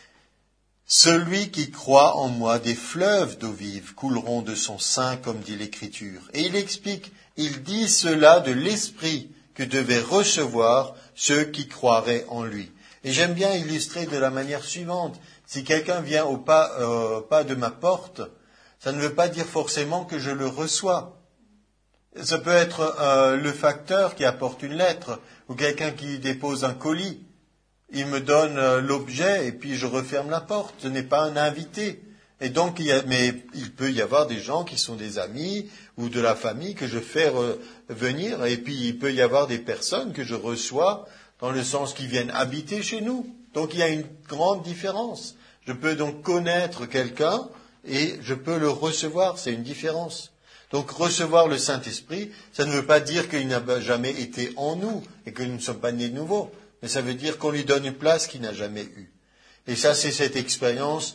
B: Celui qui croit en moi, des fleuves d'eau vive couleront de son sein, comme dit l'Écriture. Et il explique, il dit cela de l'Esprit que devaient recevoir ceux qui croiraient en lui. Et j'aime bien illustrer de la manière suivante. Si quelqu'un vient au pas, euh, pas de ma porte, ça ne veut pas dire forcément que je le reçois. Ça peut être euh, le facteur qui apporte une lettre ou quelqu'un qui dépose un colis. Il me donne euh, l'objet et puis je referme la porte. Ce n'est pas un invité. Et donc, il y a, mais il peut y avoir des gens qui sont des amis ou de la famille que je fais re- venir. Et puis, il peut y avoir des personnes que je reçois dans le sens qu'ils viennent habiter chez nous. Donc, il y a une grande différence. Je peux donc connaître quelqu'un et je peux le recevoir. C'est une différence. Donc, recevoir le Saint-Esprit, ça ne veut pas dire qu'il n'a jamais été en nous et que nous ne sommes pas nés de nouveau. Mais ça veut dire qu'on lui donne une place qu'il n'a jamais eue. Et ça, c'est cette expérience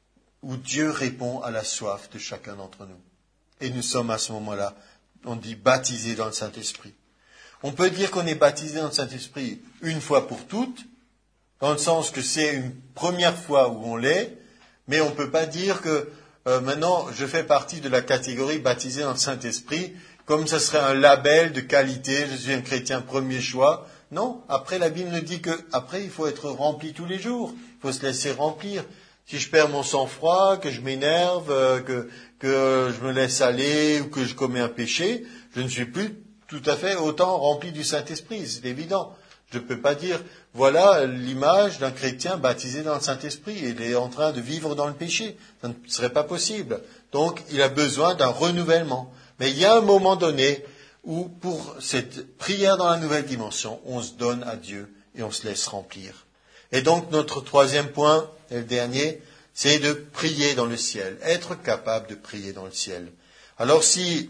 B: où Dieu répond à la soif de chacun d'entre nous. Et nous sommes à ce moment-là, on dit baptisés dans le Saint-Esprit. On peut dire qu'on est baptisé dans le Saint-Esprit une fois pour toutes, dans le sens que c'est une première fois où on l'est, mais on ne peut pas dire que euh, maintenant je fais partie de la catégorie baptisé dans le Saint-Esprit, comme ce serait un label de qualité, je suis un chrétien premier choix. Non, après la Bible nous dit que après il faut être rempli tous les jours, il faut se laisser remplir. Si je perds mon sang-froid, que je m'énerve, euh, que, que je me laisse aller ou que je commets un péché, je ne suis plus tout à fait autant rempli du Saint-Esprit, c'est évident. Je ne peux pas dire, voilà l'image d'un chrétien baptisé dans le Saint-Esprit, il est en train de vivre dans le péché. Ça ne serait pas possible. Donc, il a besoin d'un renouvellement. Mais il y a un moment donné où, pour cette prière dans la nouvelle dimension, on se donne à Dieu et on se laisse remplir. Et donc, notre troisième point, et le dernier, c'est de prier dans le ciel, être capable de prier dans le ciel. Alors si,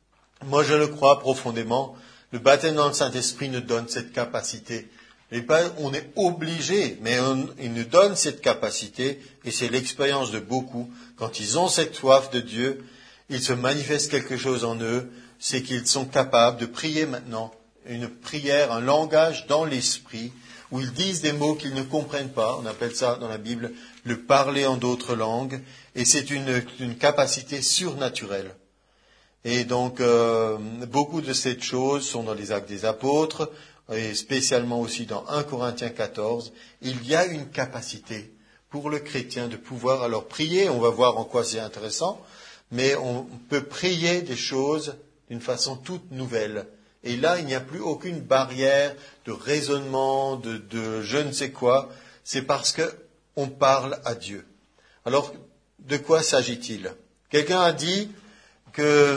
B: moi je le crois profondément, le baptême dans le Saint-Esprit nous donne cette capacité. Et pas, on est obligé, mais on, il nous donne cette capacité, et c'est l'expérience de beaucoup. Quand ils ont cette soif de Dieu, il se manifeste quelque chose en eux, c'est qu'ils sont capables de prier maintenant, une prière, un langage dans l'esprit, où ils disent des mots qu'ils ne comprennent pas. On appelle ça dans la Bible le parler en d'autres langues. Et c'est une, une capacité surnaturelle. Et donc, euh, beaucoup de ces choses sont dans les Actes des Apôtres, et spécialement aussi dans un Corinthiens quatorze. Il y a une capacité pour le chrétien de pouvoir alors prier. On va voir en quoi c'est intéressant, mais on peut prier des choses d'une façon toute nouvelle. Et là, il n'y a plus aucune barrière de raisonnement, de, de je ne sais quoi. C'est parce qu'on parle à Dieu. Alors, de quoi s'agit-il? Quelqu'un a dit que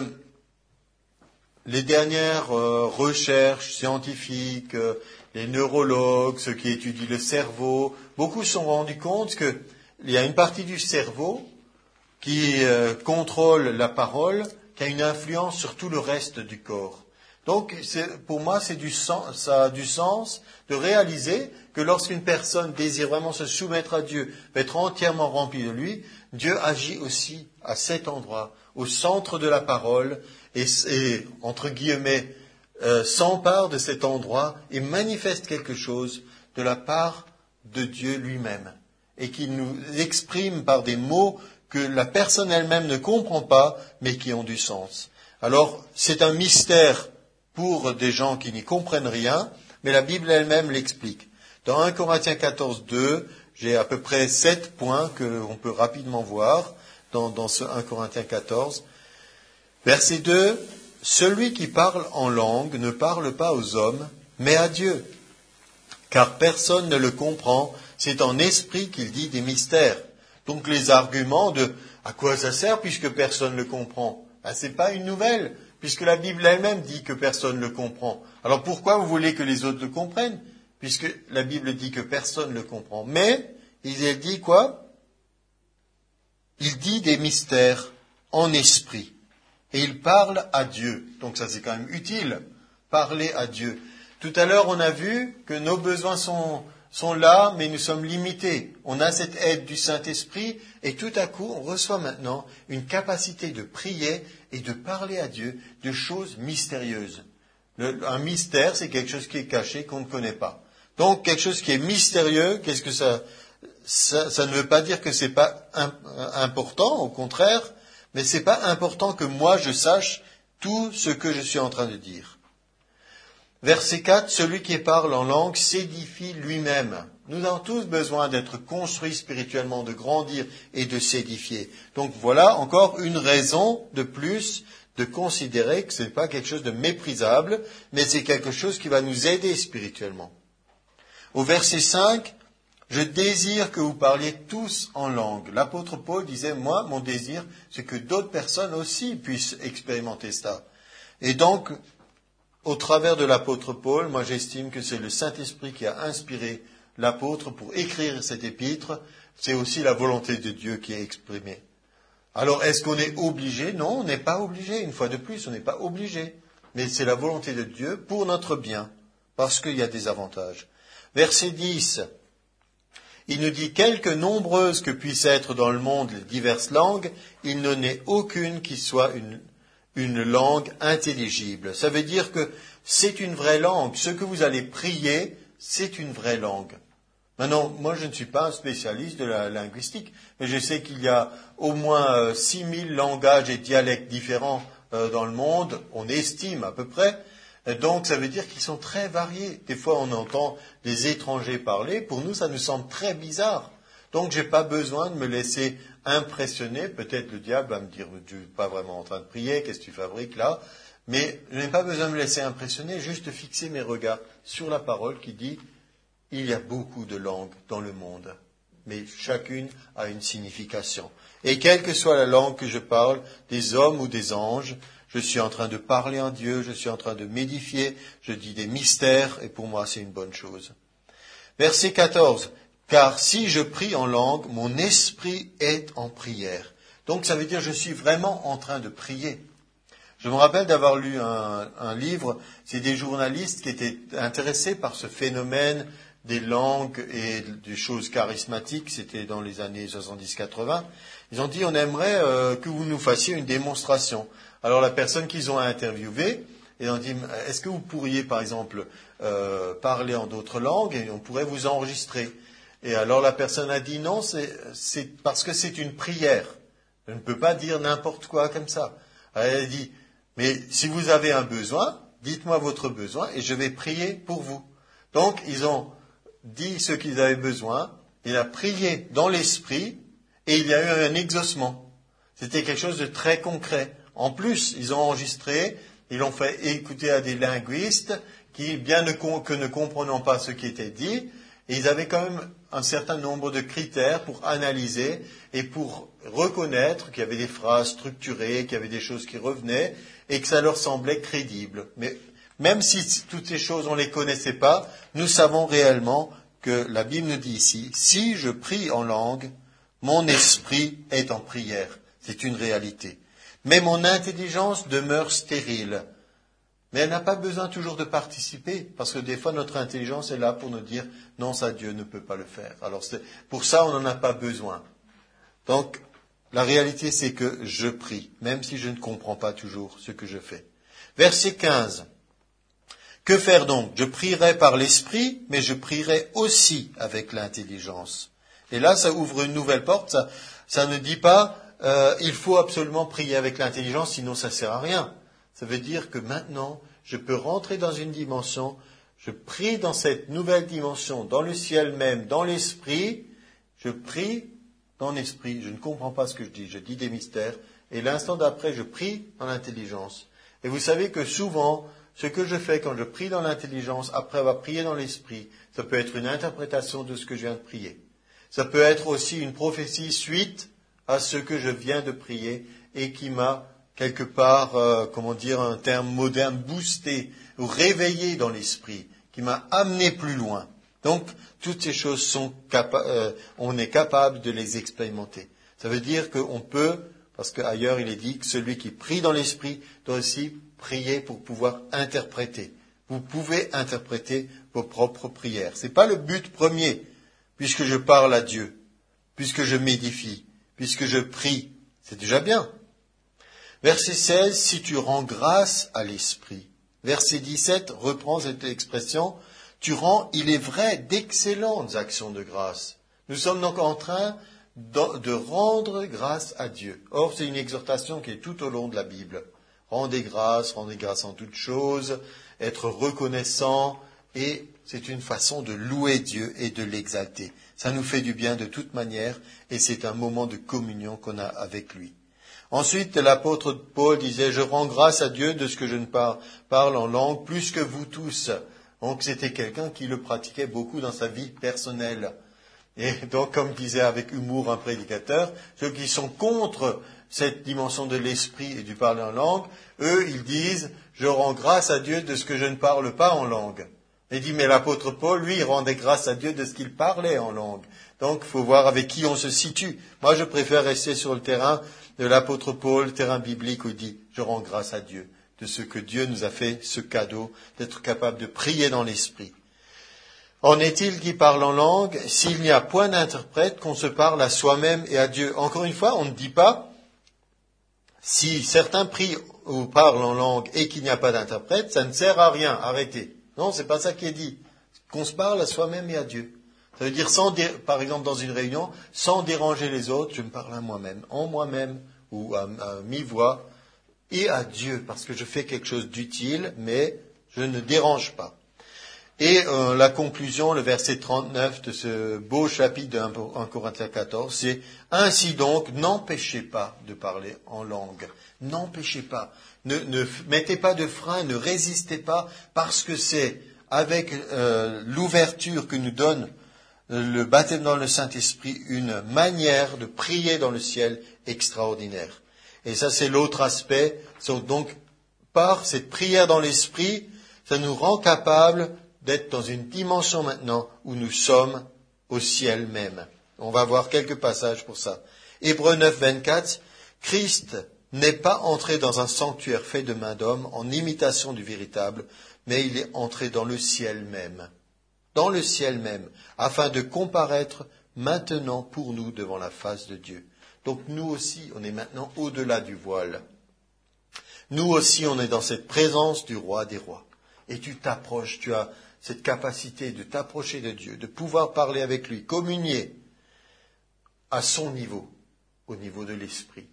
B: les dernières euh, recherches scientifiques, euh, les neurologues, ceux qui étudient le cerveau, beaucoup se sont rendus compte qu'il y a une partie du cerveau qui euh, contrôle la parole, qui a une influence sur tout le reste du corps. Donc, c'est, pour moi, c'est du sens, ça a du sens de réaliser que lorsqu'une personne désire vraiment se soumettre à Dieu, être entièrement remplie de lui, Dieu agit aussi à cet endroit, au centre de la parole, et, et entre guillemets, euh, s'empare de cet endroit et manifeste quelque chose de la part de Dieu lui-même, et qu'il nous exprime par des mots que la personne elle-même ne comprend pas, mais qui ont du sens. Alors, c'est un mystère pour des gens qui n'y comprennent rien, mais la Bible elle-même l'explique. Dans un Corinthiens quatorze, deux, j'ai à peu près sept points qu'on peut rapidement voir dans, dans ce un Corinthiens quatorze. Verset deux, « Celui qui parle en langue ne parle pas aux hommes, mais à Dieu, car personne ne le comprend, c'est en esprit qu'il dit des mystères. » Donc les arguments de « à quoi ça sert puisque personne ne le comprend ?» Ben, ce n'est pas une nouvelle, puisque la Bible elle-même dit que personne ne le comprend. Alors pourquoi vous voulez que les autres le comprennent? Puisque la Bible dit que personne ne le comprend. Mais, il dit quoi? Il dit des mystères en esprit. Et il parle à Dieu. Donc ça c'est quand même utile, parler à Dieu. Tout à l'heure on a vu que nos besoins sont, sont là, mais nous sommes limités. On a cette aide du Saint-Esprit, et tout à coup on reçoit maintenant une capacité de prier et de parler à Dieu de choses mystérieuses. Le, un mystère, c'est quelque chose qui est caché, qu'on ne connaît pas. Donc, quelque chose qui est mystérieux, qu'est-ce que ça, ça, ça ne veut pas dire que c'est pas un, important, au contraire, mais c'est pas important que moi je sache tout ce que je suis en train de dire. Verset quatre, celui qui parle en langue s'édifie lui-même. Nous avons tous besoin d'être construits spirituellement, de grandir et de s'édifier. Donc voilà encore une raison de plus de considérer que ce n'est pas quelque chose de méprisable, mais c'est quelque chose qui va nous aider spirituellement. Au verset cinq, je désire que vous parliez tous en langue. L'apôtre Paul disait, moi, mon désir, c'est que d'autres personnes aussi puissent expérimenter ça. Et donc, au travers de l'apôtre Paul, moi j'estime que c'est le Saint-Esprit qui a inspiré l'apôtre pour écrire cet épître. C'est aussi la volonté de Dieu qui est exprimée. Alors, est-ce qu'on est obligé? Non, on n'est pas obligé. Une fois de plus, on n'est pas obligé. Mais c'est la volonté de Dieu pour notre bien, parce qu'il y a des avantages. Verset dix, il nous dit, quelque nombreuses que puissent être dans le monde les diverses langues, il n'en est aucune qui soit une, une langue intelligible. Ça veut dire que c'est une vraie langue. Ce que vous allez prier, c'est une vraie langue. Maintenant, moi je ne suis pas un spécialiste de la linguistique, mais je sais qu'il y a au moins six mille langages et dialectes différents euh, dans le monde, on estime à peu près. Donc ça veut dire qu'ils sont très variés. Des fois on entend des étrangers parler, pour nous ça nous semble très bizarre. Donc je n'ai pas besoin de me laisser impressionner. Peut-être le diable va me dire, tu n'es pas vraiment en train de prier, qu'est-ce que tu fabriques là? Mais je n'ai pas besoin de me laisser impressionner, juste de fixer mes regards sur la parole qui dit, il y a beaucoup de langues dans le monde, mais chacune a une signification. Et quelle que soit la langue que je parle, des hommes ou des anges, je suis en train de parler en Dieu, je suis en train de m'édifier, je dis des mystères, et pour moi c'est une bonne chose. Verset quatorze, car si je prie en langue, mon esprit est en prière. Donc ça veut dire que je suis vraiment en train de prier. Je me rappelle d'avoir lu un, un livre, c'est des journalistes qui étaient intéressés par ce phénomène des langues et des choses charismatiques, c'était dans les années soixante-dix quatre-vingts. Ils ont dit, on aimerait euh, que vous nous fassiez une démonstration. Alors la personne qu'ils ont interviewée et on dit, est-ce que vous pourriez, par exemple, euh, parler en d'autres langues et on pourrait vous enregistrer? Et alors la personne a dit non, c'est, c'est parce que c'est une prière. Je ne peux pas dire n'importe quoi comme ça. Alors elle a dit, mais si vous avez un besoin, dites-moi votre besoin et je vais prier pour vous. Donc ils ont dit ce qu'ils avaient besoin, il a prié dans l'esprit et il y a eu un exaucement. C'était quelque chose de très concret. En plus, ils ont enregistré, ils l'ont fait écouter à des linguistes qui, bien que ne comprenant pas ce qui était dit, et ils avaient quand même un certain nombre de critères pour analyser et pour reconnaître qu'il y avait des phrases structurées, qu'il y avait des choses qui revenaient et que ça leur semblait crédible. Mais même si toutes ces choses, on ne les connaissait pas, nous savons réellement que la Bible nous dit ici, si je prie en langue, mon esprit est en prière. C'est une réalité. Mais mon intelligence demeure stérile. Mais elle n'a pas besoin toujours de participer, parce que des fois notre intelligence est là pour nous dire non, ça Dieu ne peut pas le faire. Alors c'est, pour ça on n'en a pas besoin. Donc la réalité c'est que je prie, même si je ne comprends pas toujours ce que je fais. Verset quinze. Que faire donc? Je prierai par l'esprit, mais je prierai aussi avec l'intelligence. Et là ça ouvre une nouvelle porte, ça, ça ne dit pas euh, il faut absolument prier avec l'intelligence, sinon ça ne sert à rien. Ça veut dire que maintenant, je peux rentrer dans une dimension, je prie dans cette nouvelle dimension, dans le ciel même, dans l'esprit, je prie dans l'esprit, je ne comprends pas ce que je dis, je dis des mystères, et l'instant d'après, je prie dans l'intelligence. Et vous savez que souvent, ce que je fais quand je prie dans l'intelligence, après avoir prié dans l'esprit, ça peut être une interprétation de ce que je viens de prier. Ça peut être aussi une prophétie suite à ce que je viens de prier et qui m'a quelque part, euh, comment dire, un terme moderne, boosté ou réveillé dans l'esprit, qui m'a amené plus loin. Donc, toutes ces choses sont capa- euh, on est capable de les expérimenter. Ça veut dire qu'on peut, parce qu'ailleurs il est dit que celui qui prie dans l'esprit doit aussi prier pour pouvoir interpréter. Vous pouvez interpréter vos propres prières. C'est pas le but premier, puisque je parle à Dieu, puisque je m'édifie, puisque je prie. C'est déjà bien. Verset seize, si tu rends grâce à l'esprit. Verset dix-sept reprend cette expression, tu rends, il est vrai, d'excellentes actions de grâce. Nous sommes donc en train de rendre grâce à Dieu. Or, c'est une exhortation qui est tout au long de la Bible. Rendez grâce, rendez grâce en toutes choses, être reconnaissant, et c'est une façon de louer Dieu et de l'exalter. Ça nous fait du bien de toute manière, et c'est un moment de communion qu'on a avec lui. Ensuite, l'apôtre Paul disait, je rends grâce à Dieu de ce que je ne par- parle en langue plus que vous tous. Donc c'était quelqu'un qui le pratiquait beaucoup dans sa vie personnelle. Et donc, comme disait avec humour un prédicateur, ceux qui sont contre cette dimension de l'esprit et du parler en langue, eux, ils disent, je rends grâce à Dieu de ce que je ne parle pas en langue. Il dit, mais l'apôtre Paul, lui, il rendait grâce à Dieu de ce qu'il parlait en langue. Donc, il faut voir avec qui on se situe. Moi, je préfère rester sur le terrain de l'apôtre Paul, terrain biblique, où il dit, je rends grâce à Dieu de ce que Dieu nous a fait, ce cadeau, d'être capable de prier dans l'esprit. En est-il qui parle en langue, s'il n'y a point d'interprète, qu'on se parle à soi-même et à Dieu? Encore une fois, on ne dit pas, si certains prient ou parlent en langue et qu'il n'y a pas d'interprète, ça ne sert à rien, arrêtez. Non, c'est pas ça qui est dit. Qu'on se parle à soi-même et à Dieu. Ça veut dire, sans dé... par exemple, dans une réunion, sans déranger les autres, je me parle à moi-même, en moi-même, ou à, à mi-voix, et à Dieu, parce que je fais quelque chose d'utile, mais je ne dérange pas. Et euh, la conclusion, le verset trente-neuf de ce beau chapitre de un Corinthiens quatorze, c'est « Ainsi donc, n'empêchez pas de parler en langue. N'empêchez pas. Ne, ne mettez pas de frein, ne résistez pas, parce que c'est avec euh, l'ouverture que nous donne le baptême dans le Saint-Esprit une manière de prier dans le ciel extraordinaire. » Et ça, c'est l'autre aspect. Donc, par cette prière dans l'Esprit, ça nous rend capables d'être dans une dimension maintenant où nous sommes au ciel même. On va voir quelques passages pour ça. Hébreux neuf, vingt-quatre, Christ n'est pas entré dans un sanctuaire fait de main d'homme en imitation du véritable, mais il est entré dans le ciel même. Dans le ciel même, afin de comparaître maintenant pour nous devant la face de Dieu. Donc nous aussi, on est maintenant au-delà du voile. Nous aussi, on est dans cette présence du roi des rois. Et tu t'approches, tu as cette capacité de t'approcher de Dieu, de pouvoir parler avec lui, communier à son niveau, au niveau de l'esprit.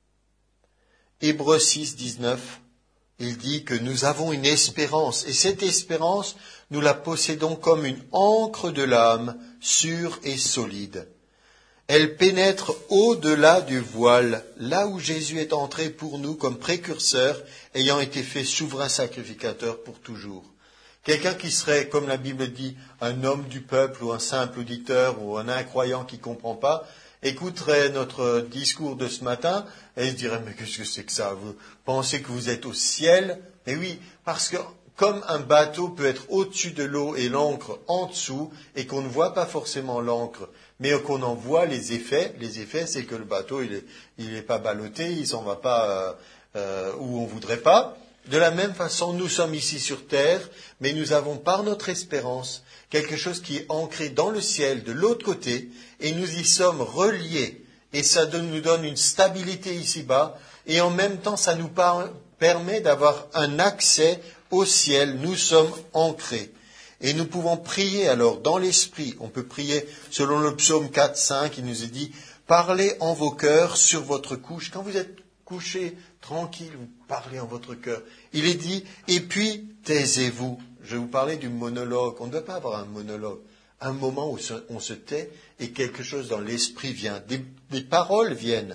B: Hébreux six, dix-neuf, il dit que nous avons une espérance, et cette espérance, nous la possédons comme une ancre de l'âme, sûre et solide. Elle pénètre au-delà du voile, là où Jésus est entré pour nous comme précurseur, ayant été fait souverain sacrificateur pour toujours. Quelqu'un qui serait, comme la Bible dit, un homme du peuple ou un simple auditeur ou un incroyant qui ne comprend pas, écouterait notre discours de ce matin et se dirait « Mais qu'est-ce que c'est que ça? Vous pensez que vous êtes au ciel ?» Mais oui, parce que comme un bateau peut être au-dessus de l'eau et l'encre en dessous, et qu'on ne voit pas forcément l'encre, mais qu'on en voit les effets, les effets c'est que le bateau il est, il est pas ballotté, il s'en va pas euh, euh, où on voudrait pas. De la même façon, nous sommes ici sur terre, mais nous avons par notre espérance quelque chose qui est ancré dans le ciel, de l'autre côté, et nous y sommes reliés. Et ça nous donne une stabilité ici-bas, et en même temps, ça nous par- permet d'avoir un accès au ciel. Nous sommes ancrés. Et nous pouvons prier alors dans l'esprit. On peut prier selon le psaume quatre, cinq, il nous est dit « Parlez en vos cœurs sur votre couche ». Quand vous êtes couché, tranquille, vous parlez en votre cœur. Il est dit « Et puis, taisez-vous ». Je vais vous parler du monologue. On ne doit pas avoir un monologue. Un moment où on se tait et quelque chose dans l'esprit vient. Des, des paroles viennent.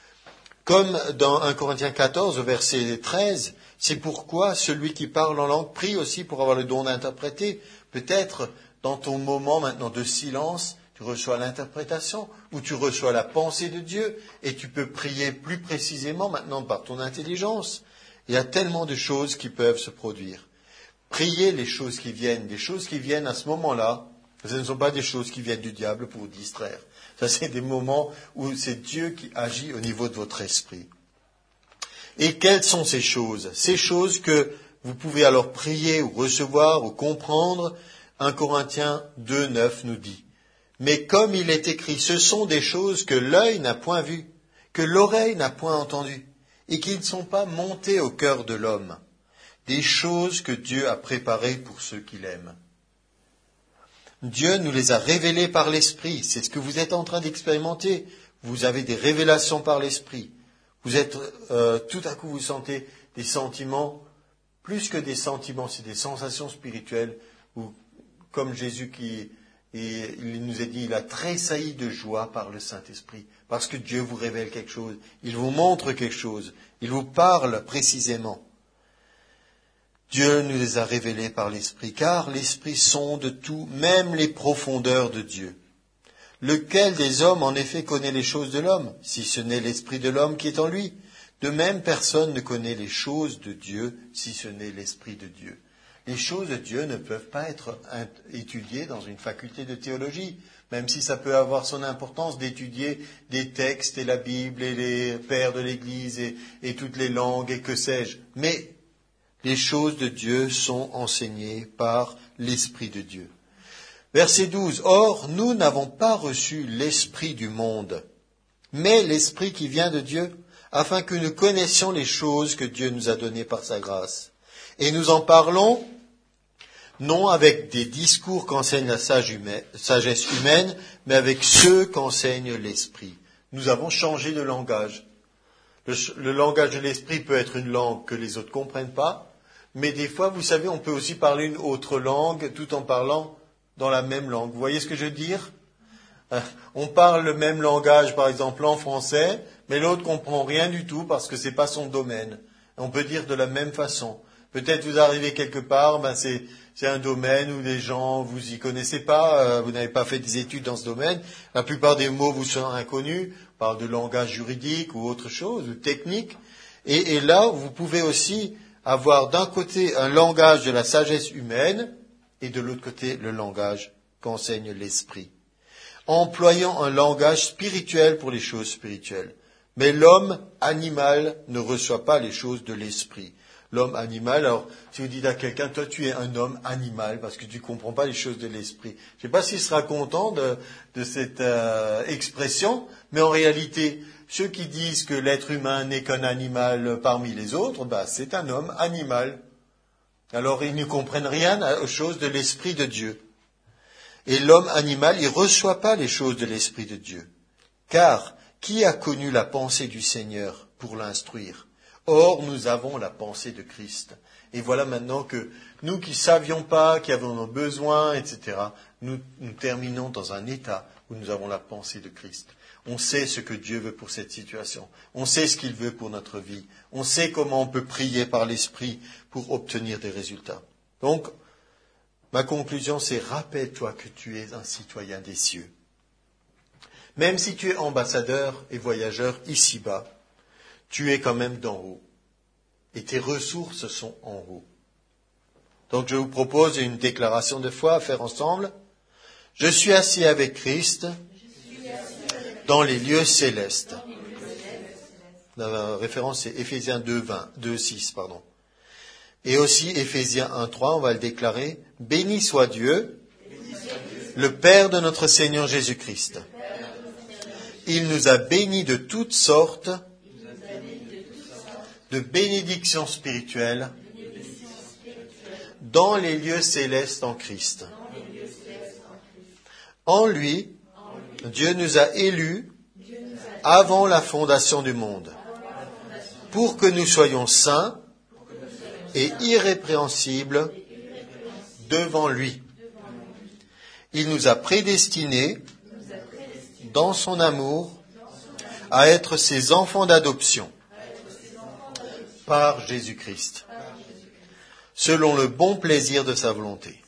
B: Comme dans un Corinthiens quatorze, verset treize, c'est pourquoi celui qui parle en langue prie aussi pour avoir le don d'interpréter. Peut-être dans ton moment maintenant de silence, tu reçois l'interprétation ou tu reçois la pensée de Dieu et tu peux prier plus précisément maintenant par ton intelligence. Il y a tellement de choses qui peuvent se produire. Priez les choses qui viennent, des choses qui viennent à ce moment-là. Ce ne sont pas des choses qui viennent du diable pour vous distraire. Ça, c'est des moments où c'est Dieu qui agit au niveau de votre esprit. Et quelles sont ces choses? Ces choses que vous pouvez alors prier ou recevoir ou comprendre. un Corinthiens deux, neuf nous dit « Mais comme il est écrit, ce sont des choses que l'œil n'a point vues, que l'oreille n'a point entendues, et qui ne sont pas montées au cœur de l'homme, des choses que Dieu a préparées pour ceux qui l'aiment. » Dieu nous les a révélées par l'Esprit. C'est ce que vous êtes en train d'expérimenter. Vous avez des révélations par l'Esprit. Vous êtes, euh, tout à coup, vous sentez des sentiments, plus que des sentiments, c'est des sensations spirituelles, où, comme Jésus qui, et il nous a dit, il a tressailli de joie par le Saint-Esprit, parce que Dieu vous révèle quelque chose, il vous montre quelque chose, il vous parle précisément. Dieu nous les a révélés par l'Esprit, car l'Esprit sonde tout, même les profondeurs de Dieu. Lequel des hommes en effet connaît les choses de l'homme, si ce n'est l'Esprit de l'homme qui est en lui? De même, personne ne connaît les choses de Dieu, si ce n'est l'Esprit de Dieu. Les choses de Dieu ne peuvent pas être étudiées dans une faculté de théologie, même si ça peut avoir son importance d'étudier des textes et la Bible et les pères de l'Église et, et toutes les langues et que sais-je. Mais les choses de Dieu sont enseignées par l'Esprit de Dieu. Verset douze. Or, nous n'avons pas reçu l'esprit du monde, mais l'esprit qui vient de Dieu, afin que nous connaissions les choses que Dieu nous a données par sa grâce. Et nous en parlons, non avec des discours qu'enseigne la sagesse humaine, mais avec ceux qu'enseigne l'esprit. Nous avons changé de langage. Le, le langage de l'esprit peut être une langue que les autres ne comprennent pas, mais des fois, vous savez, on peut aussi parler une autre langue tout en parlant dans la même langue. Vous voyez ce que je veux dire? On parle le même langage, par exemple, en français, mais l'autre ne comprend rien du tout parce que ce n'est pas son domaine. On peut dire de la même façon. Peut-être vous arrivez quelque part, ben c'est, c'est un domaine où les gens, vous y connaissez pas, euh, vous n'avez pas fait des études dans ce domaine. La plupart des mots vous sont inconnus, on parle de langage juridique ou autre chose, ou technique. Et, et là, vous pouvez aussi avoir d'un côté un langage de la sagesse humaine et de l'autre côté le langage qu'enseigne l'esprit, employant un langage spirituel pour les choses spirituelles. Mais l'homme animal ne reçoit pas les choses de l'esprit. L'homme animal, alors si vous dites à quelqu'un, toi tu es un homme animal, parce que tu ne comprends pas les choses de l'esprit. Je ne sais pas s'il sera content de, de cette euh, expression, mais en réalité, ceux qui disent que l'être humain n'est qu'un animal parmi les autres, bah, c'est un homme animal. Alors ils ne comprennent rien aux choses de l'esprit de Dieu. Et l'homme animal, il ne reçoit pas les choses de l'esprit de Dieu. Car qui a connu la pensée du Seigneur pour l'instruire ? Or, nous avons la pensée de Christ. Et voilà maintenant que nous qui ne savions pas, qui avons besoin, et cetera, nous, nous terminons dans un état où nous avons la pensée de Christ. On sait ce que Dieu veut pour cette situation. On sait ce qu'il veut pour notre vie. On sait comment on peut prier par l'Esprit pour obtenir des résultats. Donc, ma conclusion, c'est rappelle-toi que tu es un citoyen des cieux. Même si tu es ambassadeur et voyageur ici-bas, tu es quand même d'en haut. Et tes ressources sont en haut. Donc je vous propose une déclaration de foi à faire ensemble. Je suis assis avec Christ dans les lieux célestes. La référence c'est Éphésiens deux, vingt, deux, six, pardon. Et aussi Éphésiens un, trois, on va le déclarer. Béni soit Dieu, le Père de notre Seigneur Jésus-Christ. Il nous a bénis de toutes sortes de bénédictions spirituelles dans les lieux célestes en Christ. En lui, Dieu nous a élus avant la fondation du monde, pour que nous soyons saints et irrépréhensibles devant lui. Il nous a prédestinés dans son amour à être ses enfants d'adoption par Jésus-Christ, selon le bon plaisir de sa volonté,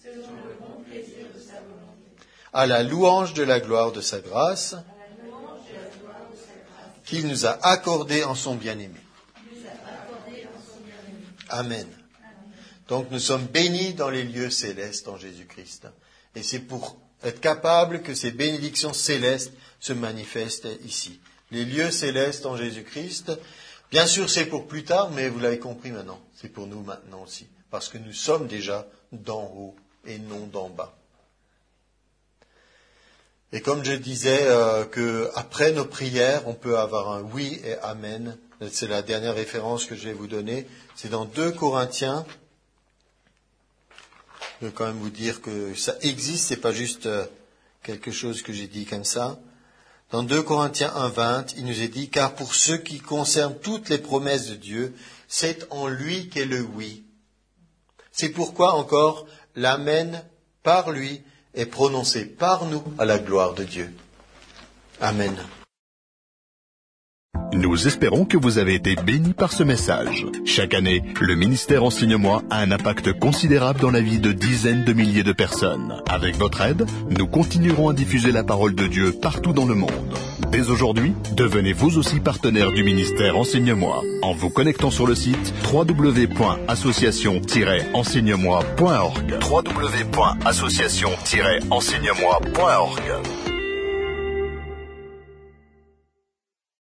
B: à la louange de la gloire de sa grâce, qu'il nous a accordée en son bien-aimé. Amen. Donc nous sommes bénis dans les lieux célestes en Jésus-Christ. Et c'est pour être capable que ces bénédictions célestes se manifestent ici. Les lieux célestes en Jésus-Christ, bien sûr c'est pour plus tard, mais vous l'avez compris maintenant, c'est pour nous maintenant aussi. Parce que nous sommes déjà d'en haut et non d'en bas. Et comme je disais, euh, que après nos prières, on peut avoir un oui et amen. C'est la dernière référence que je vais vous donner. C'est dans deux Corinthiens. Je veux quand même vous dire que ça existe, c'est pas juste euh, quelque chose que j'ai dit comme ça. Dans deux Corinthiens un, vingt, il nous est dit, car pour ce qui concerne toutes les promesses de Dieu, c'est en lui qu'est le oui. C'est pourquoi encore l'amen par lui est prononcé par nous à la gloire de Dieu. Amen.
C: Nous espérons que vous avez été bénis par ce message. Chaque année, le ministère Enseigne-moi a un impact considérable dans la vie de dizaines de milliers de personnes. Avec votre aide, nous continuerons à diffuser la parole de Dieu partout dans le monde. Dès aujourd'hui, devenez vous aussi partenaire du ministère Enseigne-moi en vous connectant sur le site w w w point association tiret enseigne moi point org. w w w point association tiret enseigne moi point org.